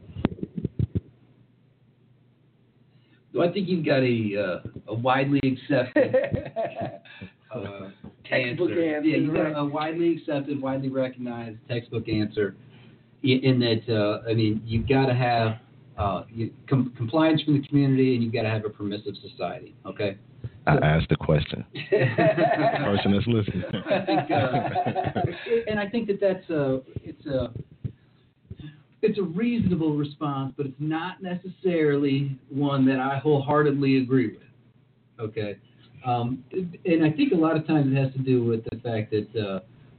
Well, I think you've got a uh, a widely accepted uh, textbook answer. answer. Yeah, you've right. got a widely accepted, widely recognized textbook answer. In, in that, uh, I mean, you've got to have uh, you, com- compliance from the community, and you've got to have a permissive society. Okay. I asked the question. Person that's listening. I think, uh, and I think that that's a it's a it's a reasonable response, but it's not necessarily one that I wholeheartedly agree with. Okay, Um, and I think a lot of times it has to do with the fact that uh,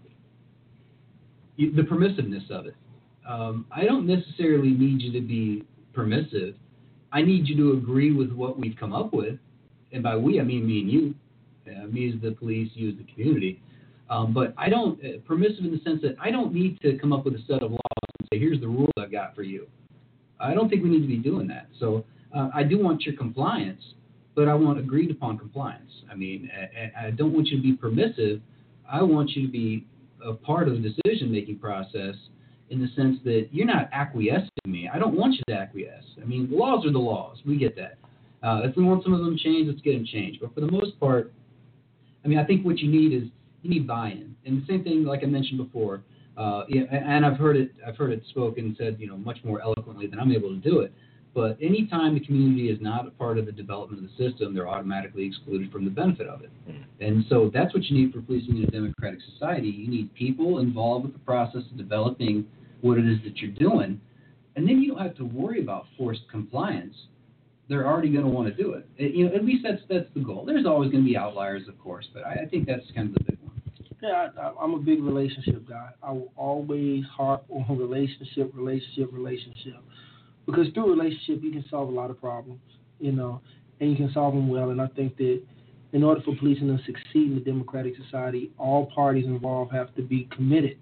you, the permissiveness of it. Um, I don't necessarily need you to be permissive. I need you to agree with what we've come up with. And by we, I mean me and you. Uh, me as the police, you as the community. Um, but I don't, uh, permissive in the sense that I don't need to come up with a set of laws and say, here's the rules I've got for you. I don't think we need to be doing that. So uh, I do want your compliance, but I want agreed upon compliance. I mean, I, I don't want you to be permissive. I want you to be a part of the decision-making process in the sense that you're not acquiescing to me. I don't want you to acquiesce. I mean, the laws are the laws. We get that. Uh, if we want some of them changed, let's get them changed. But for the most part, I mean, I think what you need is you need buy-in. And the same thing, like I mentioned before, uh, yeah, and I've heard it, I've heard it spoken, said, you know, much more eloquently than I'm able to do it. But anytime the community is not a part of the development of the system, they're automatically excluded from the benefit of it. And so that's what you need for policing in a democratic society. You need people involved with the process of developing what it is that you're doing. And then you don't have to worry about forced compliance. They're already going to want to do it. it. You know, at least that's that's the goal. There's always going to be outliers, of course, but I, I think that's kind of the big one. Yeah, I, I'm a big relationship guy. I will always harp on relationship, relationship, relationship. Because through relationship, you can solve a lot of problems, you know, and you can solve them well. And I think that in order for policing to succeed in a democratic society, all parties involved have to be committed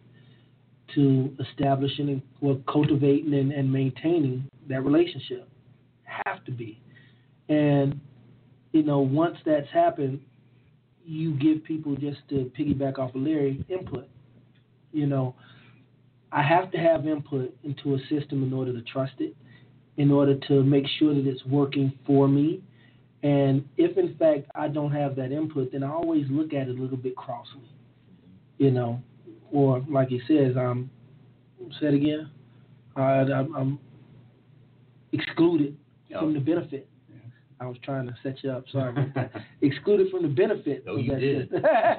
to establishing and well, cultivating and, and maintaining that relationship. Have to be. And, you know, once that's happened, you give people, just to piggyback off of Larry, input. You know, I have to have input into a system in order to trust it, in order to make sure that it's working for me. And if, in fact, I don't have that input, then I always look at it a little bit crossly, you know, or like he says, I'm, say it again, I, I'm, I'm excluded oh. from the benefit. Yeah. I was trying to set you up, sorry about that. Excluded from the benefit. Oh, you did.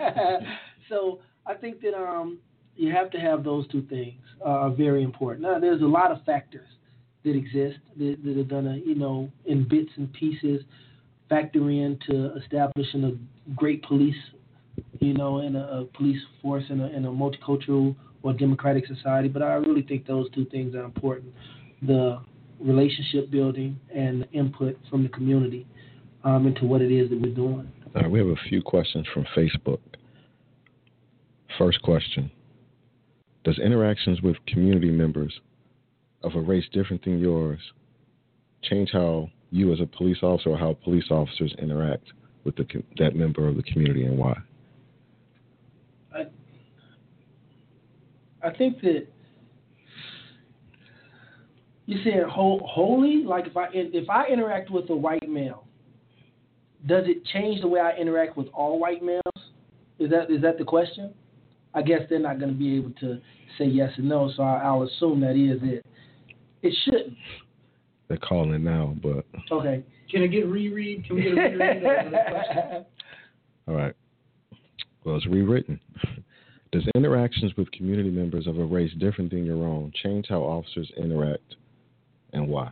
So I think that um, you have to have those two things uh, are very important. Now, there's a lot of factors that exist that, that are going to, you know, in bits and pieces, factor into establishing a great police, you know, and a, a police force in a, in a multicultural or democratic society. But I really think those two things are important: the relationship building and the input from the community um, into what it is that we're doing. All right, we have a few questions from Facebook. First question: does interactions with community members of a race different than yours change how you as a police officer or how police officers interact with the, that member of the community, and why? I, I think that you said whole, wholly, like if I if I interact with a white male, does it change the way I interact with all white males? Is that is that the question? I guess they're not going to be able to say yes or no, so I, I'll assume that is it. It shouldn't. They're calling now, but... Okay. Can I get a reread? Can we get a reread of the question? All right. Well, it's rewritten. Does interactions with community members of a race different than your own change how officers interact, and why?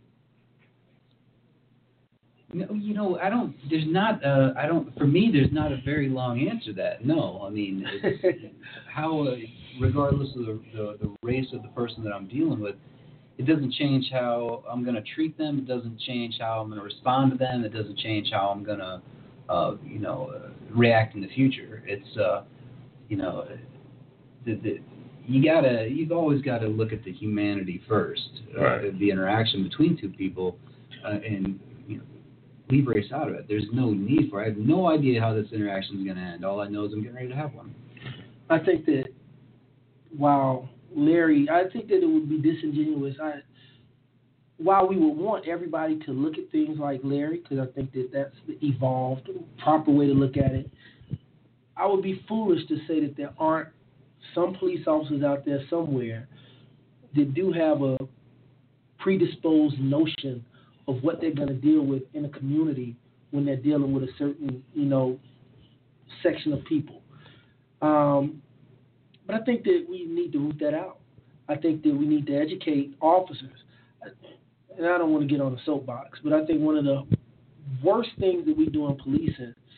No, you know, I don't, there's not, uh, I don't, for me, there's not a very long answer to that. No, I mean, it's how, uh, regardless of the, the, the race of the person that I'm dealing with, it doesn't change how I'm going to treat them. It doesn't change how I'm going to respond to them. It doesn't change how I'm going to, uh, you know, uh, react in the future. It's, uh, you know, the, the, you gotta, you've always got to look at the humanity first, uh, right. The interaction between two people, uh, and, you know, leave race out of it. There's no need for it. I have no idea how this interaction is going to end. All I know is I'm getting ready to have one. I think that while Larry, I think that it would be disingenuous. I, while we would want everybody to look at things like Larry, because I think that that's the evolved, proper way to look at it, I would be foolish to say that there aren't some police officers out there somewhere that do have a predisposed notion of what they're going to deal with in a community when they're dealing with a certain, you know, section of people. Um, but I think that we need to root that out. I think that we need to educate officers. And I don't want to get on a soapbox, but I think one of the worst things that we do in policing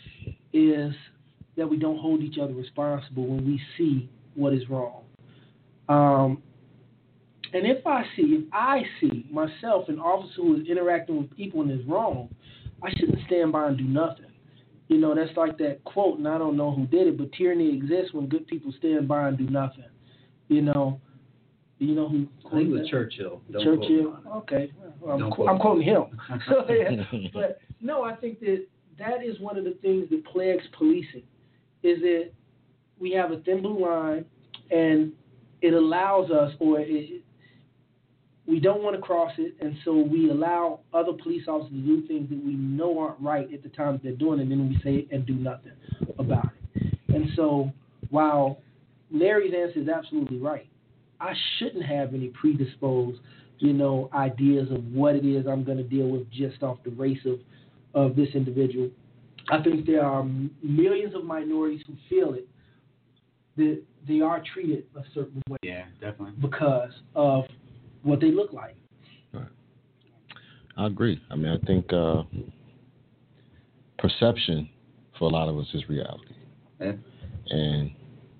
is that we don't hold each other responsible when we see what is wrong. Um, and if I see, if I see myself, an officer who is interacting with people and is wrong, I shouldn't stand by and do nothing. You know, that's like that quote, and I don't know who did it, but tyranny exists when good people stand by and do nothing. You know, you know who? I think it was Churchill. Don't Churchill. Okay, well, I'm, qu- I'm quoting him. So, yeah. But no, I think that that is one of the things that plagues policing, is that we have a thin blue line, and it allows us, or it, we don't want to cross it, and so we allow other police officers to do things that we know aren't right at the time that they're doing it, and then we say it and do nothing about it. And so while Larry's answer is absolutely right, I shouldn't have any predisposed, you know, ideas of what it is I'm going to deal with just off the race of, of this individual. I think there are millions of minorities who feel it, that they are treated a certain way. Yeah, definitely. Because of what they look like. Right. I agree. I mean, I think uh, perception for a lot of us is reality. Yeah. And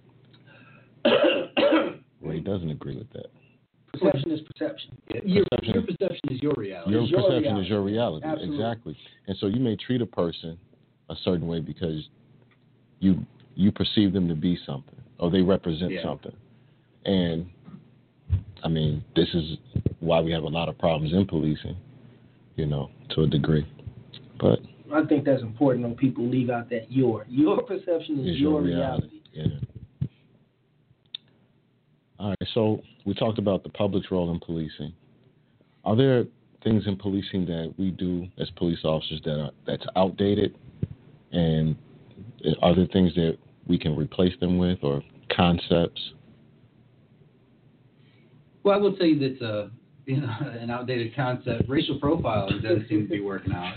Ray doesn't agree with that. Perception is perception. Yeah. Your, Perception your is, perception is your reality. Your It's your perception reality. is your reality. Absolutely. Exactly. And so you may treat a person a certain way because you you perceive them to be something, or they represent Yeah. something. And I mean, this is why we have a lot of problems in policing, you know, to a degree. But I think that's important when people leave out that your. Your perception is, is your, your reality. reality. Yeah. All right, so we talked about the public's role in policing. Are there things in policing that we do as police officers that are that's outdated, and are there things that we can replace them with, or concepts? Well, I will tell you that uh, you know, an outdated concept, racial profiling doesn't seem to be working out.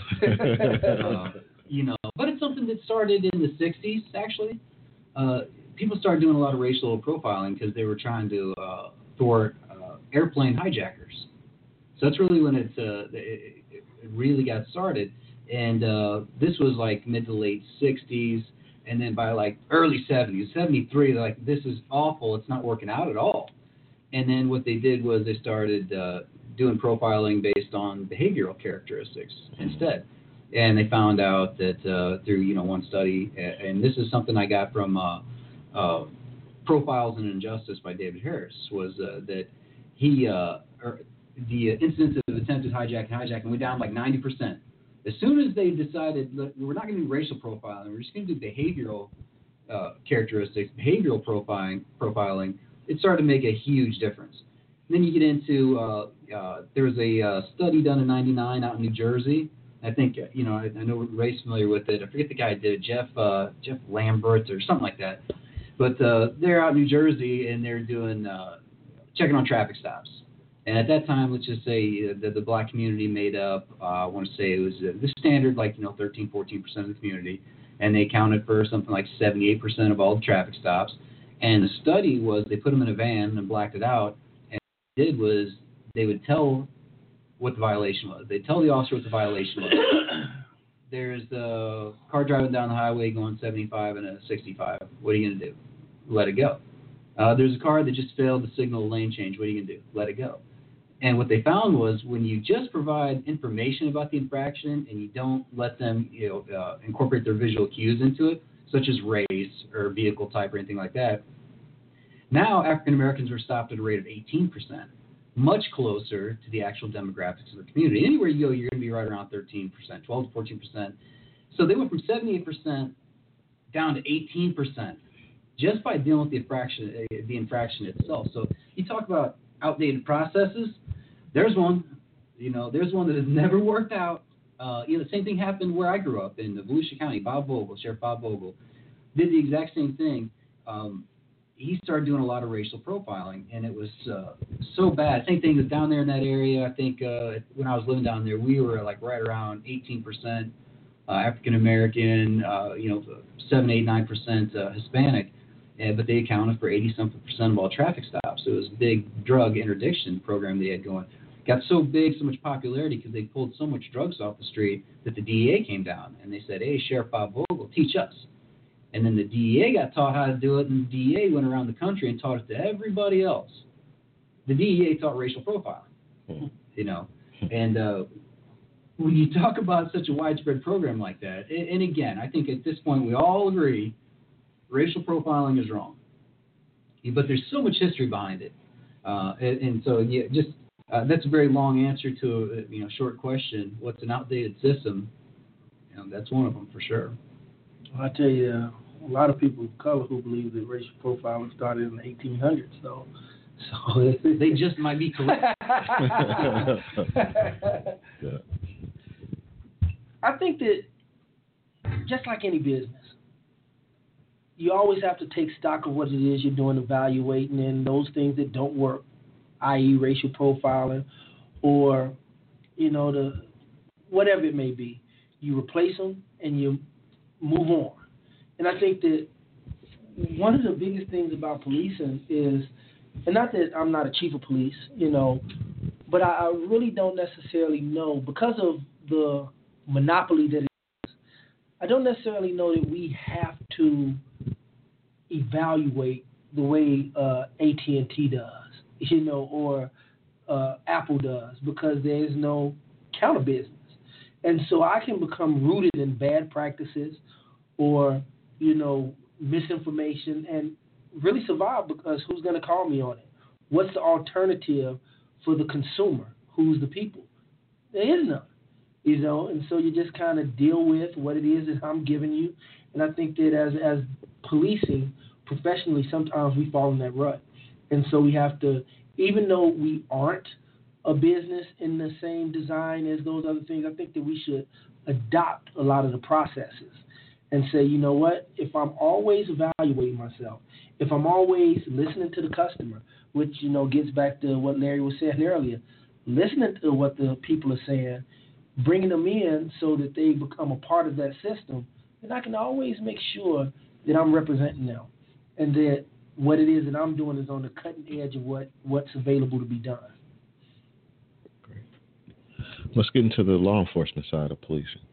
uh, you know, but it's something that started in the sixties, actually. Uh, people started doing a lot of racial profiling because they were trying to uh, thwart uh, airplane hijackers. So that's really when it, uh, it, it really got started. And uh, this was like mid to late sixties. And then by like early seventies, seventy-three, they're like, this is awful. It's not working out at all. And then what they did was they started uh, doing profiling based on behavioral characteristics instead. And they found out that uh, through, you know, one study, and this is something I got from uh, uh, Profiles in Injustice by David Harris, was uh, that he, uh, or the incidence of attempted hijacking, hijacking went down like ninety percent. As soon as they decided, look, we're not going to do racial profiling, we're just going to do behavioral uh, characteristics, behavioral profiling, profiling, it started to make a huge difference. And then you get into, uh, uh, there was a uh, study done in ninety-nine out in New Jersey. I think, you know, I, I know Ray's familiar with it. I forget the guy who did it, Jeff, uh, Jeff Lambert or something like that. But uh, they're out in New Jersey, and they're doing, uh, checking on traffic stops. And at that time, let's just say uh, the, the black community made up, uh, I want to say it was uh, the standard, like, you know, thirteen, fourteen percent of the community. And they accounted for something like seventy-eight percent of all the traffic stops. And the study was they put them in a van and blacked it out. And what they did was they would tell what the violation was. They'd tell the officer what the violation was. There's a car driving down the highway going seventy-five and a sixty-five. What are you going to do? Let it go. Uh, there's a car that just failed to signal a lane change. What are you going to do? Let it go. And what they found was when you just provide information about the infraction and you don't let them, you know, uh, incorporate their visual cues into it, such as race or vehicle type or anything like that, now African Americans were stopped at a rate of eighteen percent, much closer to the actual demographics of the community. Anywhere you go, you're going to be right around thirteen percent, twelve to fourteen percent. So they went from seventy-eight percent down to eighteen percent just by dealing with the infraction, the infraction itself. So you talk about outdated processes. There's one, you know, there's one that has never worked out. Uh, you know, the same thing happened where I grew up in Volusia County. Bob Vogel, Sheriff Bob Vogel, did the exact same thing. Um, he started doing a lot of racial profiling, and it was uh, so bad. Same thing was down there in that area. I think uh, when I was living down there, we were like right around eighteen percent uh, African American, uh, you know, seven, eight, nine percent uh, Hispanic. Uh, but they accounted for eighty-something percent of all traffic stops. So it was a big drug interdiction program they had going. Got so big, so much popularity because they pulled so much drugs off the street that the D E A came down and they said, hey, Sheriff Bob Vogel, teach us. And then the D E A got taught how to do it, and the D E A went around the country and taught it to everybody else. The D E A taught racial profiling, mm-hmm. you know. And uh, when you talk about such a widespread program like that, and, and again, I think at this point we all agree racial profiling is wrong. But there's so much history behind it. Uh, and, and so, yeah, just uh, that's a very long answer to a you know, short question. What's an outdated system? You know, that's one of them for sure. Well, I tell you, uh, a lot of people of color who believe that racial profiling started in the eighteen hundreds. So, so they just might be correct. Yeah. I think that just like any business, you always have to take stock of what it is you're doing, evaluating, and those things that don't work, that is racial profiling, or, you know, the whatever it may be. You replace them and you move on. And I think that one of the biggest things about policing is, and not that I'm not a chief of police, you know, but I, I really don't necessarily know, because of the monopoly that it is, I don't necessarily know that we have to evaluate the way uh, A T and T does, you know, or uh, Apple does, because there is no counter business. And so I can become rooted in bad practices or, you know, misinformation and really survive, because who's going to call me on it? What's the alternative for the consumer? Who's the people? There is none, you know, and so you just kind of deal with what it is that I'm giving you. And I think that as as policing professionally, sometimes we fall in that rut. And so we have to, even though we aren't a business in the same design as those other things, I think that we should adopt a lot of the processes and say, you know what, if I'm always evaluating myself, if I'm always listening to the customer, which, you know, gets back to what Larry was saying earlier, listening to what the people are saying, bringing them in so that they become a part of that system, then I can always make sure that I'm representing them and that what it is that I'm doing is on the cutting edge of what, what's available to be done. Great. Let's get into the law enforcement side of policing.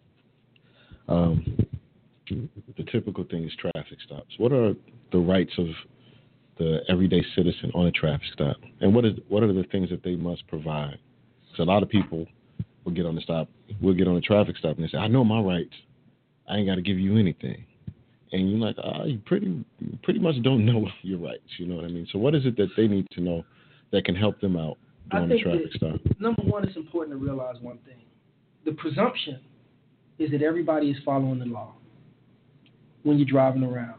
Um, the typical thing is traffic stops. What are the rights of the everyday citizen on a traffic stop? And what is what are the things that they must provide? Because a lot of people will get on the stop, will get on a traffic stop and they say, I know my rights. I ain't got to give you anything. And you're like, oh, you pretty pretty much don't know your rights. You know what I mean? So what is it that they need to know that can help them out during the traffic stop? Number one, it's important to realize one thing. The presumption is that everybody is following the law when you're driving around.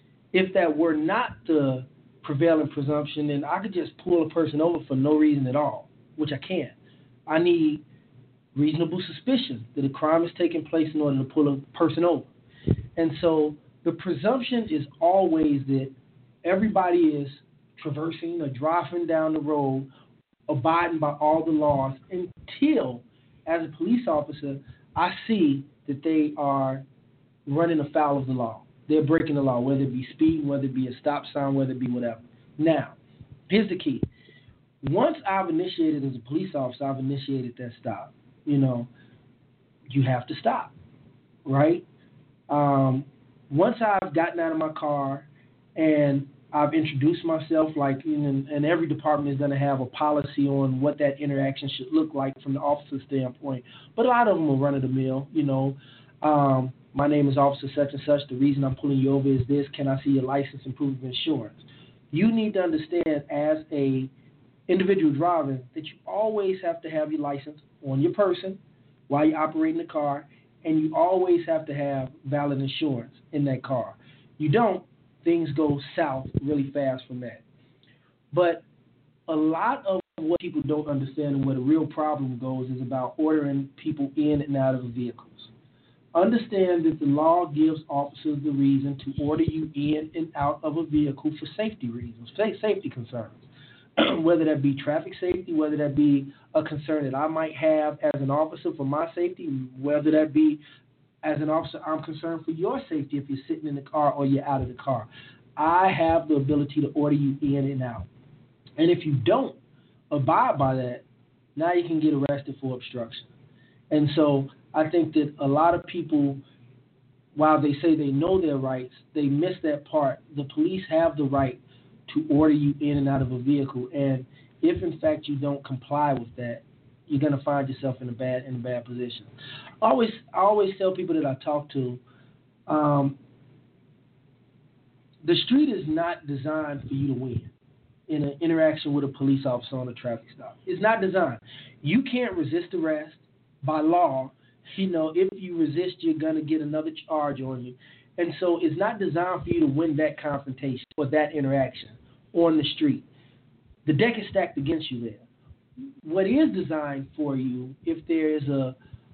If that were not the prevailing presumption, then I could just pull a person over for no reason at all, which I can't. I need reasonable suspicion that a crime is taking place in order to pull a person over. And so the presumption is always that everybody is traversing or driving down the road, abiding by all the laws, until, as a police officer, I see that they are running afoul of the law. They're breaking the law, whether it be speeding, whether it be a stop sign, whether it be whatever. Now, here's the key. Once I've initiated as a police officer, I've initiated that stop. You know, you have to stop, right? Um, once I've gotten out of my car and I've introduced myself, like, in, and every department is going to have a policy on what that interaction should look like from the officer's standpoint. But a lot of them will run of the mill, you know. Um, my name is Officer such and such. The reason I'm pulling you over is this. Can I see your license and proof of insurance? You need to understand as a individual driver that you always have to have your license on your person while you're operating the car, and you always have to have valid insurance in that car. You don't, things go south really fast from that. But a lot of what people don't understand and where the real problem goes is about ordering people in and out of the vehicles. Understand that the law gives officers the reason to order you in and out of a vehicle for safety reasons, safety concerns, whether that be traffic safety, whether that be a concern that I might have as an officer for my safety, whether that be as an officer I'm concerned for your safety if you're sitting in the car or you're out of the car. I have the ability to order you in and out. And if you don't abide by that, now you can get arrested for obstruction. And so I think that a lot of people, while they say they know their rights, they miss that part. The police have the right to order you in and out of a vehicle, and if in fact you don't comply with that, you're going to find yourself in a bad in a bad position. I always I always tell people that I talk to, um, the street is not designed for you to win in an interaction with a police officer on a traffic stop. It's not designed. You can't resist arrest by law. You know, if you resist, you're going to get another charge on you. And so it's not designed for you to win that confrontation or that interaction on the street. The deck is stacked against you there. What is designed for you, if there is a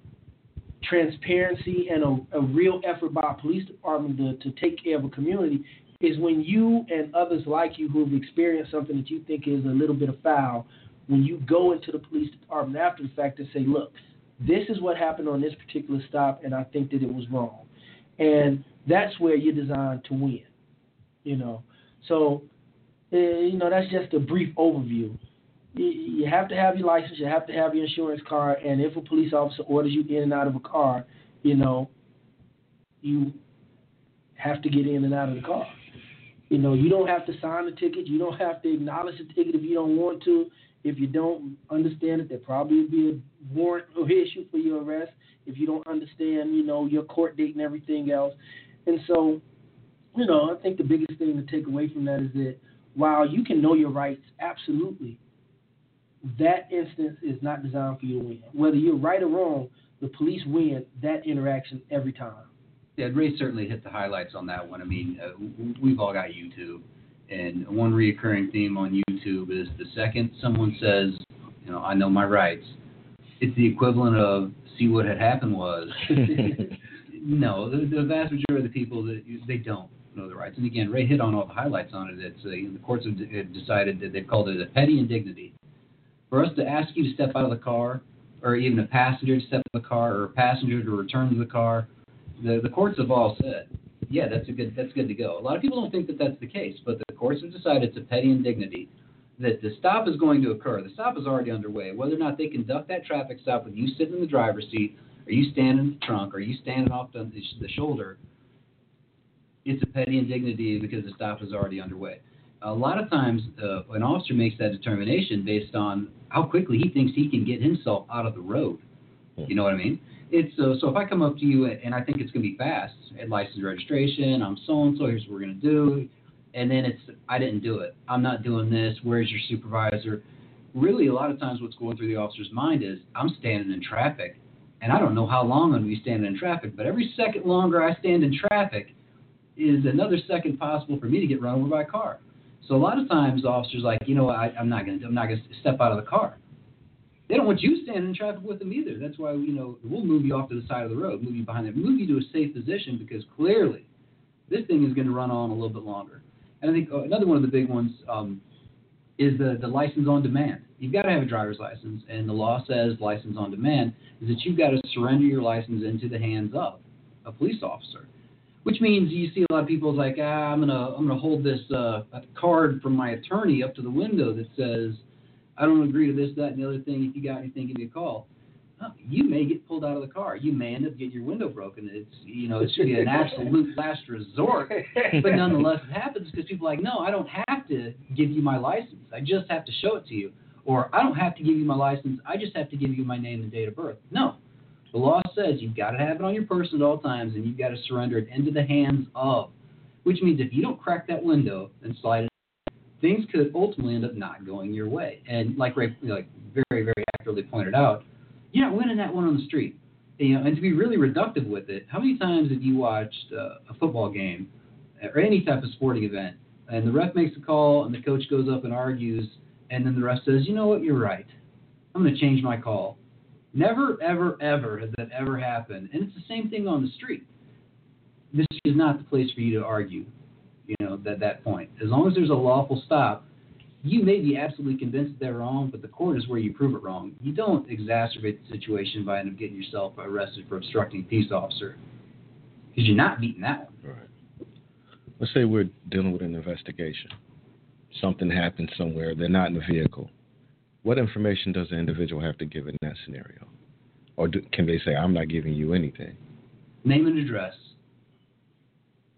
transparency and a, a real effort by a police department to, to take care of a community, is when you and others like you who have experienced something that you think is a little bit of foul, when you go into the police department after the fact and say, look, this is what happened on this particular stop, and I think that it was wrong. And that's where you're designed to win, you know. So, uh, you know, that's just a brief overview. You, you have to have your license, you have to have your insurance card, and if a police officer orders you in and out of a car, you know, you have to get in and out of the car. You know, you don't have to sign the ticket. You don't have to acknowledge the ticket if you don't want to. If you don't understand it, there probably will be a warrant issue for your arrest if you don't understand, you know, your court date and everything else. And so, you know, I think the biggest thing to take away from that is that while you can know your rights, absolutely, that instance is not designed for you to win. Whether you're right or wrong, the police win that interaction every time. Yeah, Ray certainly hit the highlights on that one. I mean, uh, we've all got YouTube, and one reoccurring theme on YouTube is the second someone says, you know, I know my rights, it's the equivalent of, see what had happened was. No, the, the vast majority of the people, that they don't know their rights. And again, Ray hit on all the highlights on it. It's, uh, the courts have d- decided that they've called it a petty indignity. For us to ask you to step out of the car, or even a passenger to step out of the car, or a passenger to return to the car, The the courts have all said, yeah, that's a good that's good to go. A lot of people don't think that that's the case, but the courts have decided it's a petty indignity that the stop is going to occur. The stop is already underway. Whether or not they conduct that traffic stop with you sitting in the driver's seat, or you standing in the trunk, or you standing off the, the shoulder, it's a petty indignity because the stop is already underway. A lot of times, uh, an officer makes that determination based on how quickly he thinks he can get himself out of the road. You know what I mean? It's uh, so if I come up to you and I think it's going to be fast, at license registration, I'm so-and-so, here's what we're going to do, and then it's, I didn't do it. I'm not doing this. Where's your supervisor? Really, a lot of times what's going through the officer's mind is, I'm standing in traffic, and I don't know how long I'm going to be standing in traffic, but every second longer I stand in traffic is another second possible for me to get run over by a car. So a lot of times officers are like, you know, I, I'm not going to I'm not going to step out of the car. They don't want you standing in traffic with them either. That's why, you know, we'll move you off to the side of the road, move you behind them, move you to a safe position, because clearly this thing is going to run on a little bit longer. And I think another one of the big ones um, is the, the license on demand. You've got to have a driver's license, and the law says license on demand is that you've got to surrender your license into the hands of a police officer, which means you see a lot of people like, ah, I'm gonna I'm gonna hold this uh, card from my attorney up to the window that says, I don't agree to this, that, and the other thing. If you got anything, give me a call. Oh, you may get pulled out of the car. You may end up getting your window broken. It's, you know, it should be an absolute last resort. But nonetheless, it happens because people are like, no, I don't have to give you my license. I just have to show it to you. Or I don't have to give you my license. I just have to give you my name and date of birth. No. The law says you've got to have it on your person at all times, and you've got to surrender it into the hands of, which means if you don't crack that window and slide it, things could ultimately end up not going your way. And like Ray, like very, very accurately pointed out, you're not winning that one on the street. You know, and to be really reductive with it, how many times have you watched uh, a football game or any type of sporting event, and the ref makes a call, and the coach goes up and argues, and then the ref says, you know what, you're right. I'm going to change my call. Never, ever, ever has that ever happened. And it's the same thing on the street. This is not the place for you to argue. You know, at that point. As long as there's a lawful stop, you may be absolutely convinced that they're wrong, but the court is where you prove it wrong. You don't exacerbate the situation by end up getting yourself arrested for obstructing a peace officer, because you're not beating that one. Right. Let's say we're dealing with an investigation. Something happened somewhere. They're not in the vehicle. What information does the individual have to give in that scenario? Or do, can they say, I'm not giving you anything? Name and address.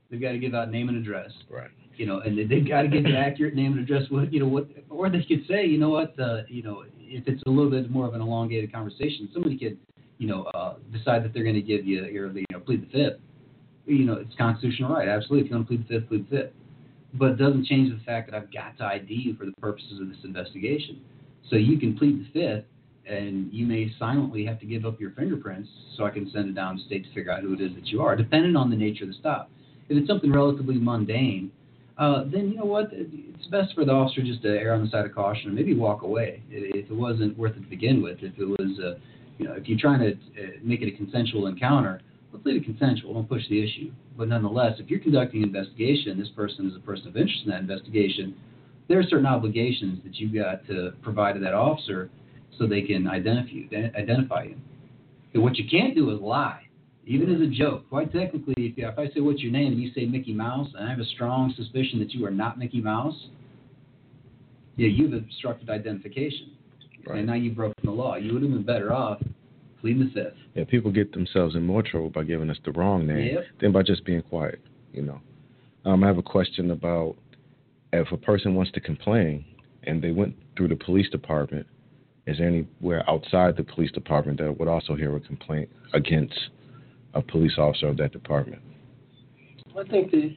They've got to give out name and address. Right. You know, and they've got to give an accurate name and address. What you know, what, or they could say, you know what, uh, you know, if it's a little bit more of an elongated conversation, somebody could, you know, uh, decide that they're going to give you, your, you know, plead the fifth. You know, it's constitutional right. Absolutely, if you want to plead the fifth, plead the fifth. But it doesn't change the fact that I've got to I D you for the purposes of this investigation. So you can plead the fifth, and you may silently have to give up your fingerprints so I can send it down to state to figure out who it is that you are, depending on the nature of the stop. If it's something relatively mundane, uh, then you know what? It's best for the officer just to err on the side of caution and maybe walk away if it wasn't worth it to begin with. If it was, uh, you know, if you're trying to uh, make it a consensual encounter, let's leave it consensual. Don't push the issue. But nonetheless, if you're conducting an investigation, this person is a person of interest in that investigation, there are certain obligations that you've got to provide to that officer so they can identify you. Identify you. And what you can't do is lie, even as a joke. Quite technically, if, you, if I say, what's your name, and you say Mickey Mouse, and I have a strong suspicion that you are not Mickey Mouse, yeah, you've obstructed identification. Right. And now you've broken the law. You would have been better off pleading the fifth. Yeah, people get themselves in more trouble by giving us the wrong name yep. than by just being quiet, you know. Um, I have a question about if a person wants to complain and they went through the police department, is there anywhere outside the police department that would also hear a complaint against a police officer of that department? I think that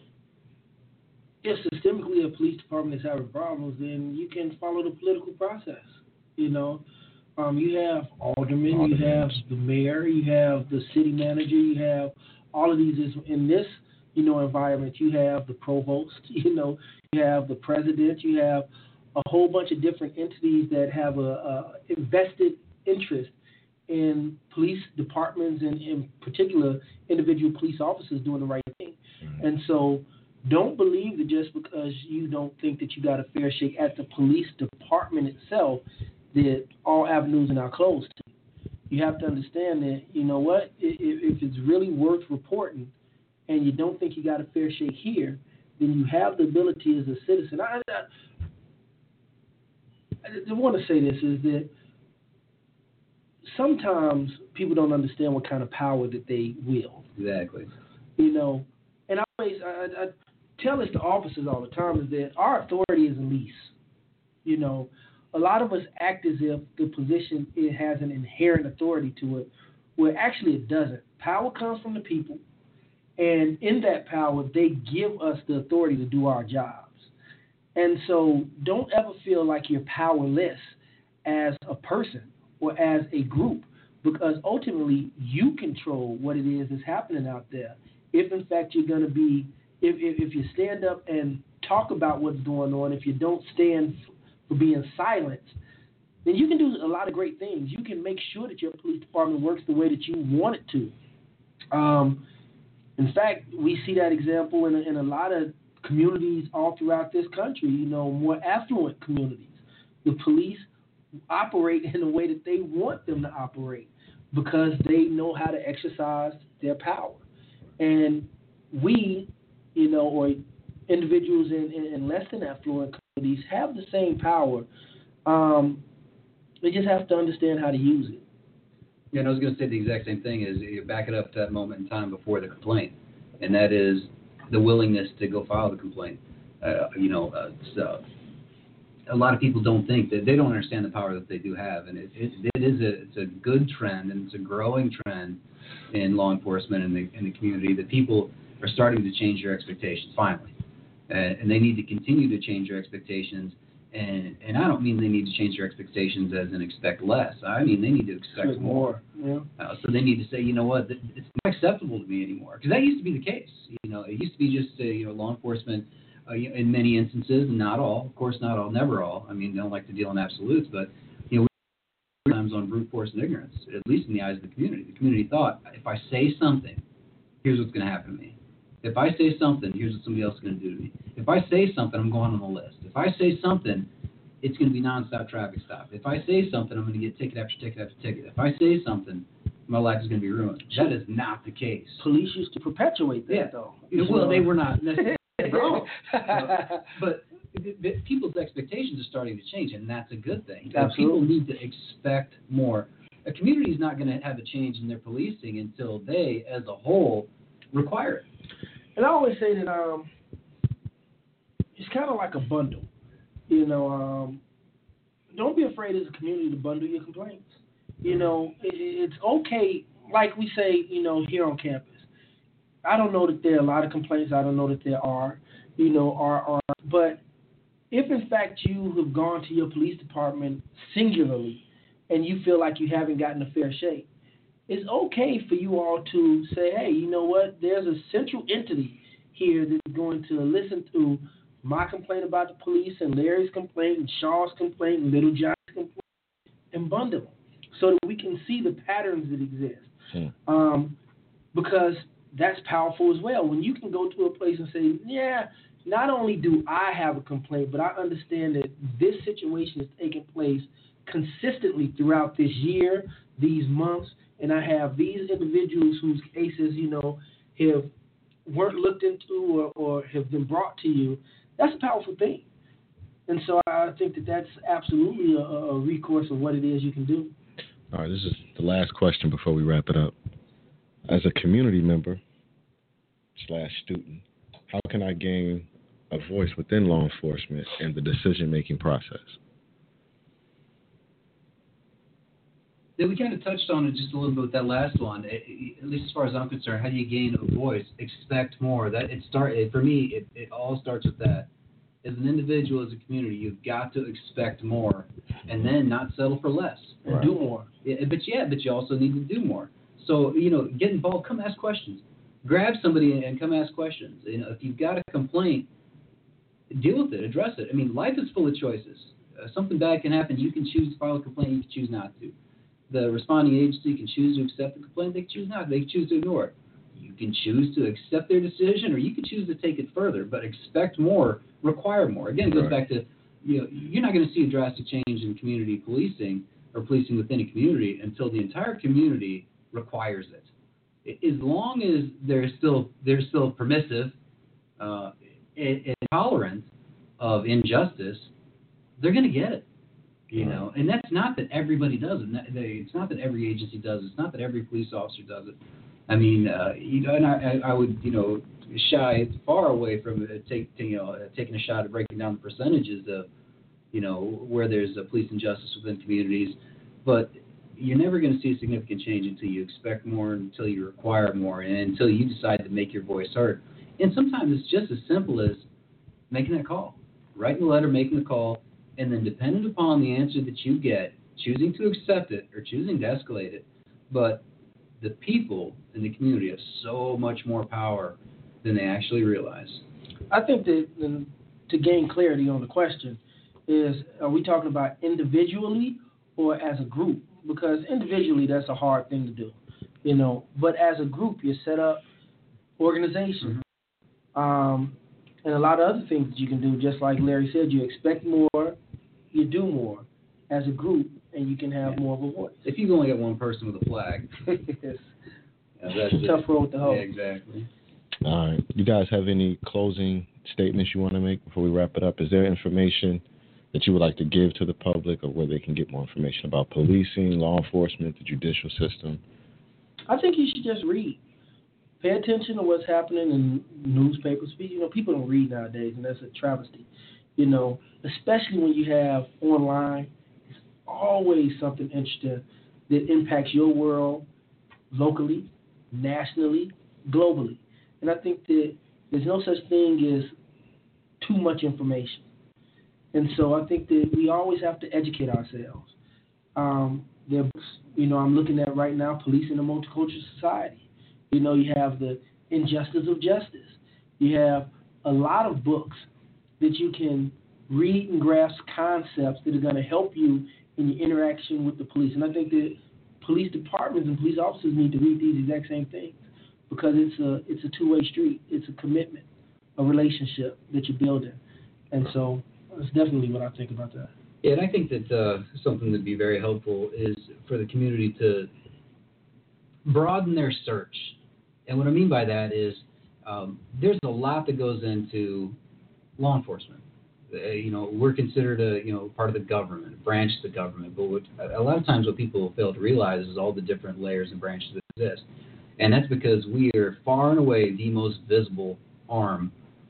if systemically a police department is having problems, then you can follow the political process. You know, um, you have aldermen, aldermen, you have the mayor, you have the city manager, you have all of these. In this, you know, environment, you have the provost, you know, you have the president, you have a whole bunch of different entities that have a, a invested interest in police departments and in particular individual police officers doing the right thing. Mm-hmm. And so don't believe that just because you don't think that you got a fair shake at the police department itself that all avenues are now closed. You have to understand that, you know what, if, if it's really worth reporting and you don't think you got a fair shake here, then you have the ability as a citizen. I, I, I want to say this is that sometimes people don't understand what kind of power that they wield. Exactly. You know, and I always I, I tell this to officers all the time is that our authority is a lease. You know, a lot of us act as if the position it has an inherent authority to it, where actually it doesn't. Power comes from the people, and in that power, they give us the authority to do our jobs. And so don't ever feel like you're powerless as a person or as a group, because ultimately you control what it is that's happening out there. If, in fact, you're going to be, if, if if you stand up and talk about what's going on, if you don't stand for being silent, then you can do a lot of great things. You can make sure that your police department works the way that you want it to. Um, in fact, we see that example in a, in a lot of communities all throughout this country, you know, more affluent communities. The police operate in the way that they want them to operate because they know how to exercise their power. And we, you know, or individuals in, in, in less than affluent communities have the same power. Um, they just have to understand how to use it. Yeah, and I was going to say the exact same thing is you back it up to that moment in time before the complaint, and that is the willingness to go file the complaint. Uh, you know, uh, so a lot of people don't think that they don't understand the power that they do have, and it, it, it is a it's a good trend and it's a growing trend in law enforcement and the in the community that people are starting to change their expectations finally, uh, and they need to continue to change their expectations. And and I don't mean they need to change their expectations as in expect less. I mean they need to expect more. more. Yeah. Uh, so they need to say, you know what, it's not acceptable to me anymore. Because that used to be the case. You know, it used to be just uh, you know law enforcement uh, in many instances, not all, of course, not all, never all. I mean, they don't like to deal in absolutes, but you know, we sometimes on brute force and ignorance, at least in the eyes of the community. The community thought, if I say something, here's what's going to happen to me. If I say something, here's what somebody else is going to do to me. If I say something, I'm going on the list. If I say something, it's going to be nonstop traffic stop. If I say something, I'm going to get ticket after ticket after ticket. If I say something, my life is going to be ruined. That is not the case. Police used to perpetuate that, yeah. though. Well, they were not necessarily wrong. uh, but th- th- people's expectations are starting to change, and that's a good thing. Absolutely. People need to expect more. A community is not going to have a change in their policing until they, as a whole, require it. And I always say that um, it's kind of like a bundle. You know, um, don't be afraid as a community to bundle your complaints. You know, it, it's okay, like we say, you know, here on campus. I don't know that there are a lot of complaints. I don't know that there are, you know, are, are. But if, in fact, you have gone to your police department singularly and you feel like you haven't gotten a fair shake, it's okay for you all to say, hey, you know what, there's a central entity here that's going to listen to my complaint about the police and Larry's complaint and Shaw's complaint and Little John's complaint and bundle them so that we can see the patterns that exist. Hmm. Um, because that's powerful as well. When you can go to a place and say, yeah, not only do I have a complaint, but I understand that this situation is taking place consistently throughout this year, these months, and I have these individuals whose cases, you know, have weren't looked into or, or have been brought to you. That's a powerful thing. And so I think that that's absolutely a, a recourse of what it is you can do. All right, this is the last question before we wrap it up. As a community member slash student, how can I gain a voice within law enforcement and the decision-making process? Yeah, we kind of touched on it just a little bit with that last one. At least as far as I'm concerned, how do you gain a voice? Expect more. That it start it, for me. It, it all starts with that. As an individual, as a community, you've got to expect more, and then not settle for less. And right. do more. Yeah, but yeah, but you also need to do more. So you know, get involved. Come ask questions. Grab somebody and come ask questions. You know, if you've got a complaint, deal with it. Address it. I mean, life is full of choices. Uh, something bad can happen. You can choose to file a complaint. You can choose not to. The responding agency can choose to accept the complaint. They can choose not. They can choose to ignore it. You can choose to accept their decision, or you can choose to take it further. But expect more, require more. Again, it goes right. back to, you know, you're not going to see a drastic change in community policing or policing within a community until the entire community requires it. As long as they're still they're still permissive uh, and, and tolerant of injustice, they're going to get it. You know, and that's not that everybody does it. It's not that every agency does it. It's not that every police officer does it. I mean, uh, you know, and I, I would, you know, shy far away from uh, take, you know, uh, taking a shot at breaking down the percentages of, you know, where there's a police injustice within communities. But you're never going to see a significant change until you expect more, until you require more, and until you decide to make your voice heard. And sometimes it's just as simple as making that call, writing a letter, making the call. And then dependent upon the answer that you get, choosing to accept it or choosing to escalate it. But the people in the community have so much more power than they actually realize. I think that um, to gain clarity on the question is, are we talking about individually or as a group? Because individually, that's a hard thing to do, you know. But as a group, you set up organization. Mm-hmm. Um, and a lot of other things that you can do, just like Larry said, you expect more, you do more as a group, and you can have yeah. more of a voice. If you only get one person with a flag, yes. yeah, that's a tough road to hoe. Yeah, exactly. All right. You guys have any closing statements you want to make before we wrap it up? Is there information that you would like to give to the public, or where they can get more information about policing, law enforcement, the judicial system? I think you should just read. Pay attention to what's happening in newspapers. You know, people don't read nowadays, and that's a travesty. You know, especially when you have online, it's always something interesting that impacts your world locally, nationally, globally. And I think that there's no such thing as too much information. And so I think that we always have to educate ourselves. Um, there, you know, I'm looking at right now, Policing a Multicultural Society. You know, you have the Injustice of Justice. You have a lot of books that you can read and grasp concepts that are going to help you in your interaction with the police. And I think that police departments and police officers need to read these exact same things, because it's a it's a two-way street. It's a commitment, a relationship that you're building. And so that's definitely what I think about that. Yeah, and I think that uh, something that would be very helpful is for the community to broaden their search. And what I mean by that is um, there's a lot that goes into law enforcement. Uh, you know, we're considered a you know part of the government, a branch of the government. But what, a lot of times what people fail to realize is all the different layers and branches that exist. And that's because we are far and away the most visible arm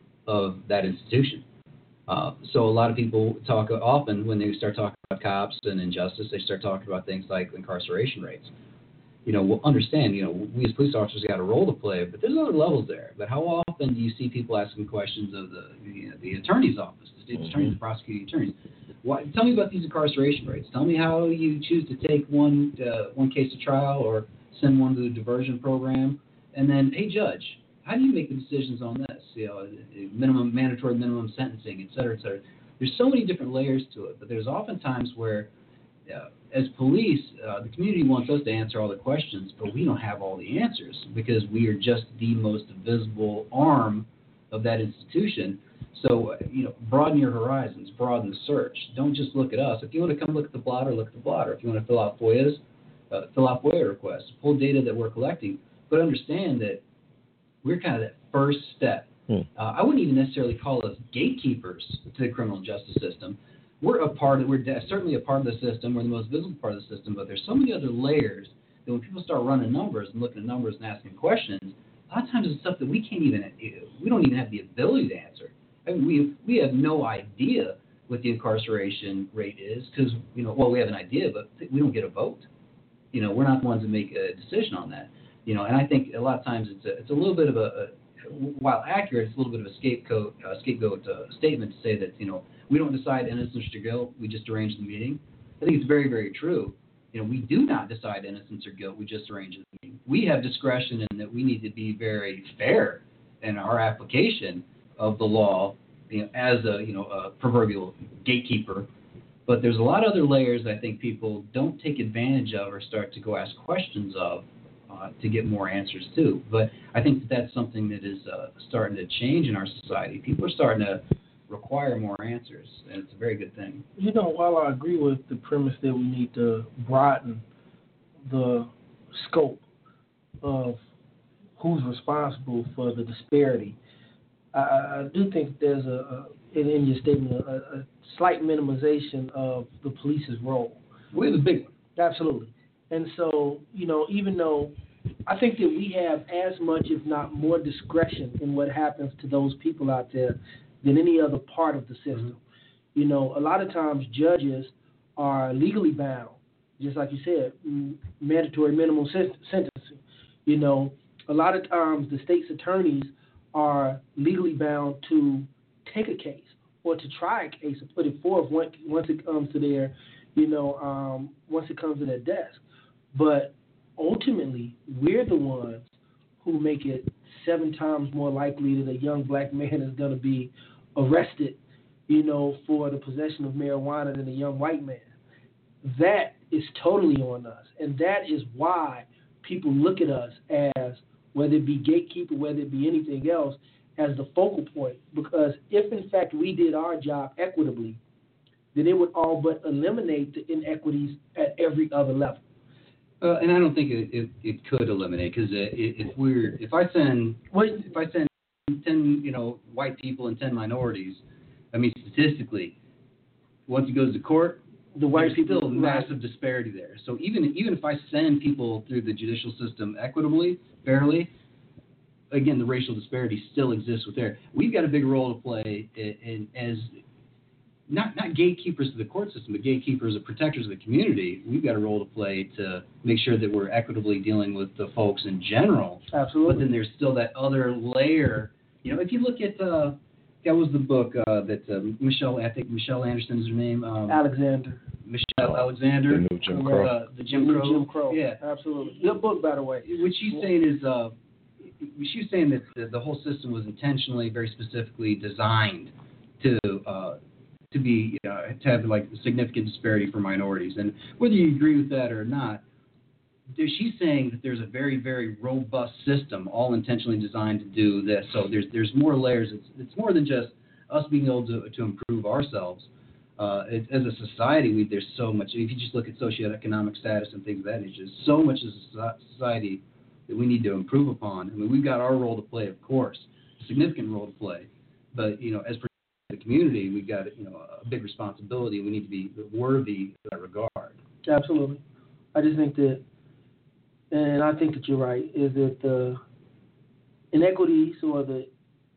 of that institution. Uh, so a lot of people talk often when they start talking about cops and injustice, they start talking about things like incarceration rates. You know, we'll understand, you know, we as police officers got a role to play, but there's other levels there. But how often do you see people asking questions of the you know, the attorney's office, the state attorneys, the prosecuting attorneys? Why, tell me about these incarceration rates. Tell me how you choose to take one uh, one case to trial or send one to the diversion program. And then, hey, judge, how do you make the decisions on this? You know, minimum, mandatory minimum sentencing, et cetera, et cetera. There's so many different layers to it, but there's often times where uh, as police, uh, the community wants us to answer all the questions, but we don't have all the answers because we are just the most visible arm of that institution. So, uh, you know, broaden your horizons, broaden the search. Don't just look at us. If you want to come look at the blotter, look at the blotter. If you want to fill out FOIAs, uh, fill out FOIA requests, pull data that we're collecting, but understand that we're kind of that first step. Hmm. Uh, I wouldn't even necessarily call us gatekeepers to the criminal justice system. We're a part of, we're certainly a part of the system. We're the most visible part of the system, but there's so many other layers that when people start running numbers and looking at numbers and asking questions, a lot of times it's stuff that we can't even, we don't even have the ability to answer. I mean, we we have no idea what the incarceration rate is because, you know, well, we have an idea, but we don't get a vote. You know, we're not the ones that make a decision on that. You know, and I think a lot of times it's a, it's a little bit of a, a while accurate, it's a little bit of a scapegoat uh, scapegoat uh, statement to say that, you know, we don't decide innocence or guilt, we just arrange the meeting. I think it's very, very true. You know, we do not decide innocence or guilt, we just arrange the meeting. We have discretion in that we need to be very fair in our application of the law, you know, as a, you know, a proverbial gatekeeper. But there's a lot of other layers I think people don't take advantage of or start to go ask questions of uh, to get more answers to. But I think that that's something that is uh, starting to change in our society. People are starting to require more answers, and it's a very good thing. You know, while I agree with the premise that we need to broaden the scope of who's responsible for the disparity, I, I do think there's a, a in, in your statement a, a slight minimization of the police's role. We have a big one. Absolutely. And so, you know, even though I think that we have as much, if not more, discretion in what happens to those people out there than any other part of the system. Mm-hmm. You know, a lot of times judges are legally bound, just like you said, m- mandatory minimum sen- sentencing. You know, a lot of times the state's attorneys are legally bound to take a case or to try a case and put it forth once, once it comes to their, you know, um, once it comes to their desk. But ultimately, we're the ones who make it seven times more likely that a young black man is going to be arrested, you know, for the possession of marijuana than a young white man. That is totally on us. And that is why people look at us as, whether it be gatekeeper, whether it be anything else, as the focal point. Because if, in fact, we did our job equitably, then it would all but eliminate the inequities at every other level. Uh, and I don't think it, it, it could eliminate, because if we're if I send Wait. if I send ten you know white people and ten minorities, I mean statistically, once it goes to court, the white there's people still massive disparity there. So even even if I send people through the judicial system equitably, fairly, again the racial disparity still exists with there. We've got a big role to play in, in as Not not gatekeepers to the court system, but gatekeepers or protectors of the community. We've got a role to play to make sure that we're equitably dealing with the folks in general. Absolutely. But then there's still that other layer. You know, if you look at uh, that was the book uh, that uh, Michelle, I think Michelle Anderson is her name. Um, Alexander. Michelle Alexander. The new Jim Crow. Uh, the Jim Crow. Jim Crow. Yeah, absolutely. Good book, by the way. What she's saying is, uh, she was saying that the, the whole system was intentionally, very specifically designed to. Uh, to be uh, to have like significant disparity for minorities, and whether you agree with that or not, she's saying that there's a very very robust system, all intentionally designed to do this. So there's there's more layers. It's it's more than just us being able to to improve ourselves. Uh, it, as a society, we, there's so much. If you just look at socioeconomic status and things of that nature, there's so much as a society that we need to improve upon. I mean, we've got our role to play, of course, a significant role to play, but you know, as the community, we've got you know a big responsibility. We need to be worthy in that regard. Absolutely. I just think that, and I think that you're right, is that the inequities or the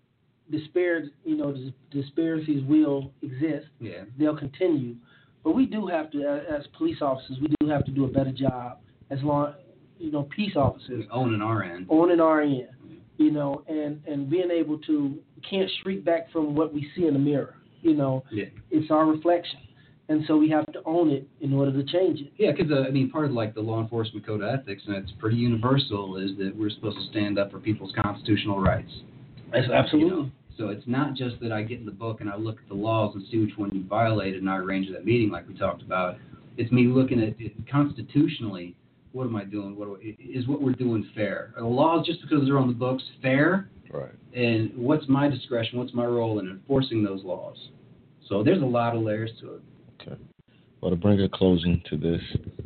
dispar- you know, the disparities will exist. Yeah. They'll continue. But we do have to, as police officers, we do have to do a better job as long, you know, peace officers. Owning our end. Owning our end, you know, and, and being able to, can't shrink back from what we see in the mirror, you know. Yeah. It's our reflection. And so we have to own it in order to change it. Yeah, because, uh, I mean, part of, like, the law enforcement code of ethics, and it's pretty universal, is that we're supposed to stand up for people's constitutional rights. That's absolutely. You know? So it's not just that I get in the book and I look at the laws and see which one you violated and I arrange that meeting like we talked about. It's me looking at it constitutionally, what am I doing? What do I, is what we're doing fair? Are the laws, just because they're on the books, fair? Right. And what's my discretion? What's my role in enforcing those laws? So there's a lot of layers to it. Okay. Well, to bring a closing to this,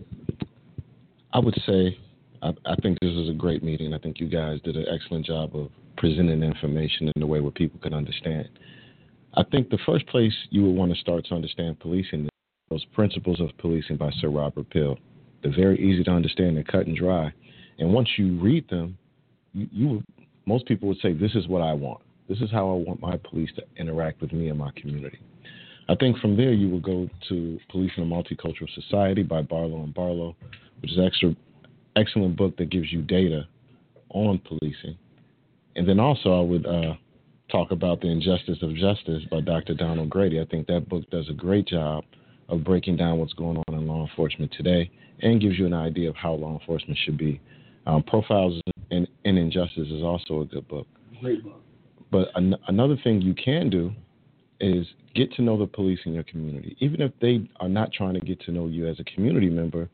I would say I, I think this was a great meeting. I think you guys did an excellent job of presenting information in a way where people can understand. I think the first place you would want to start to understand policing is those Principles of Policing by Sir Robert Peel. They're very easy to understand and cut and dry. And once you read them, you, you would, most people would say, this is what I want. This is how I want my police to interact with me and my community. I think from there you will go to Policing a Multicultural Society by Barlow and Barlow, which is an extra excellent book that gives you data on policing. And then also I would uh, talk about The Injustice of Justice by Doctor Donald Grady. I think that book does a great job of breaking down what's going on in law enforcement today and gives you an idea of how law enforcement should be. Um, Profiles in, in Injustice is also a good book. Great book. But an- another thing you can do is get to know the police in your community. Even if they are not trying to get to know you as a community member,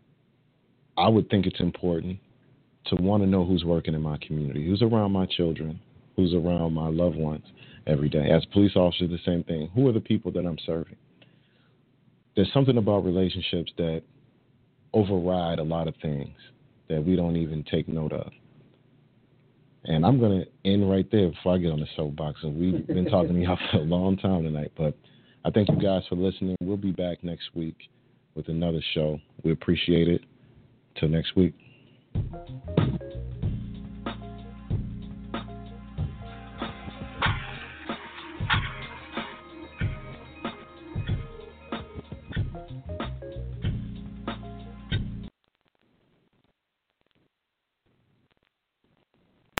I would think it's important to want to know who's working in my community, who's around my children, who's around my loved ones every day. As police officers, the same thing. Who are the people that I'm serving? There's something about relationships that override a lot of things that we don't even take note of. And I'm going to end right there before I get on the soapbox. And we've been talking to y'all for a long time tonight, but I thank you guys for listening. We'll be back next week with another show. We appreciate it. Till next week.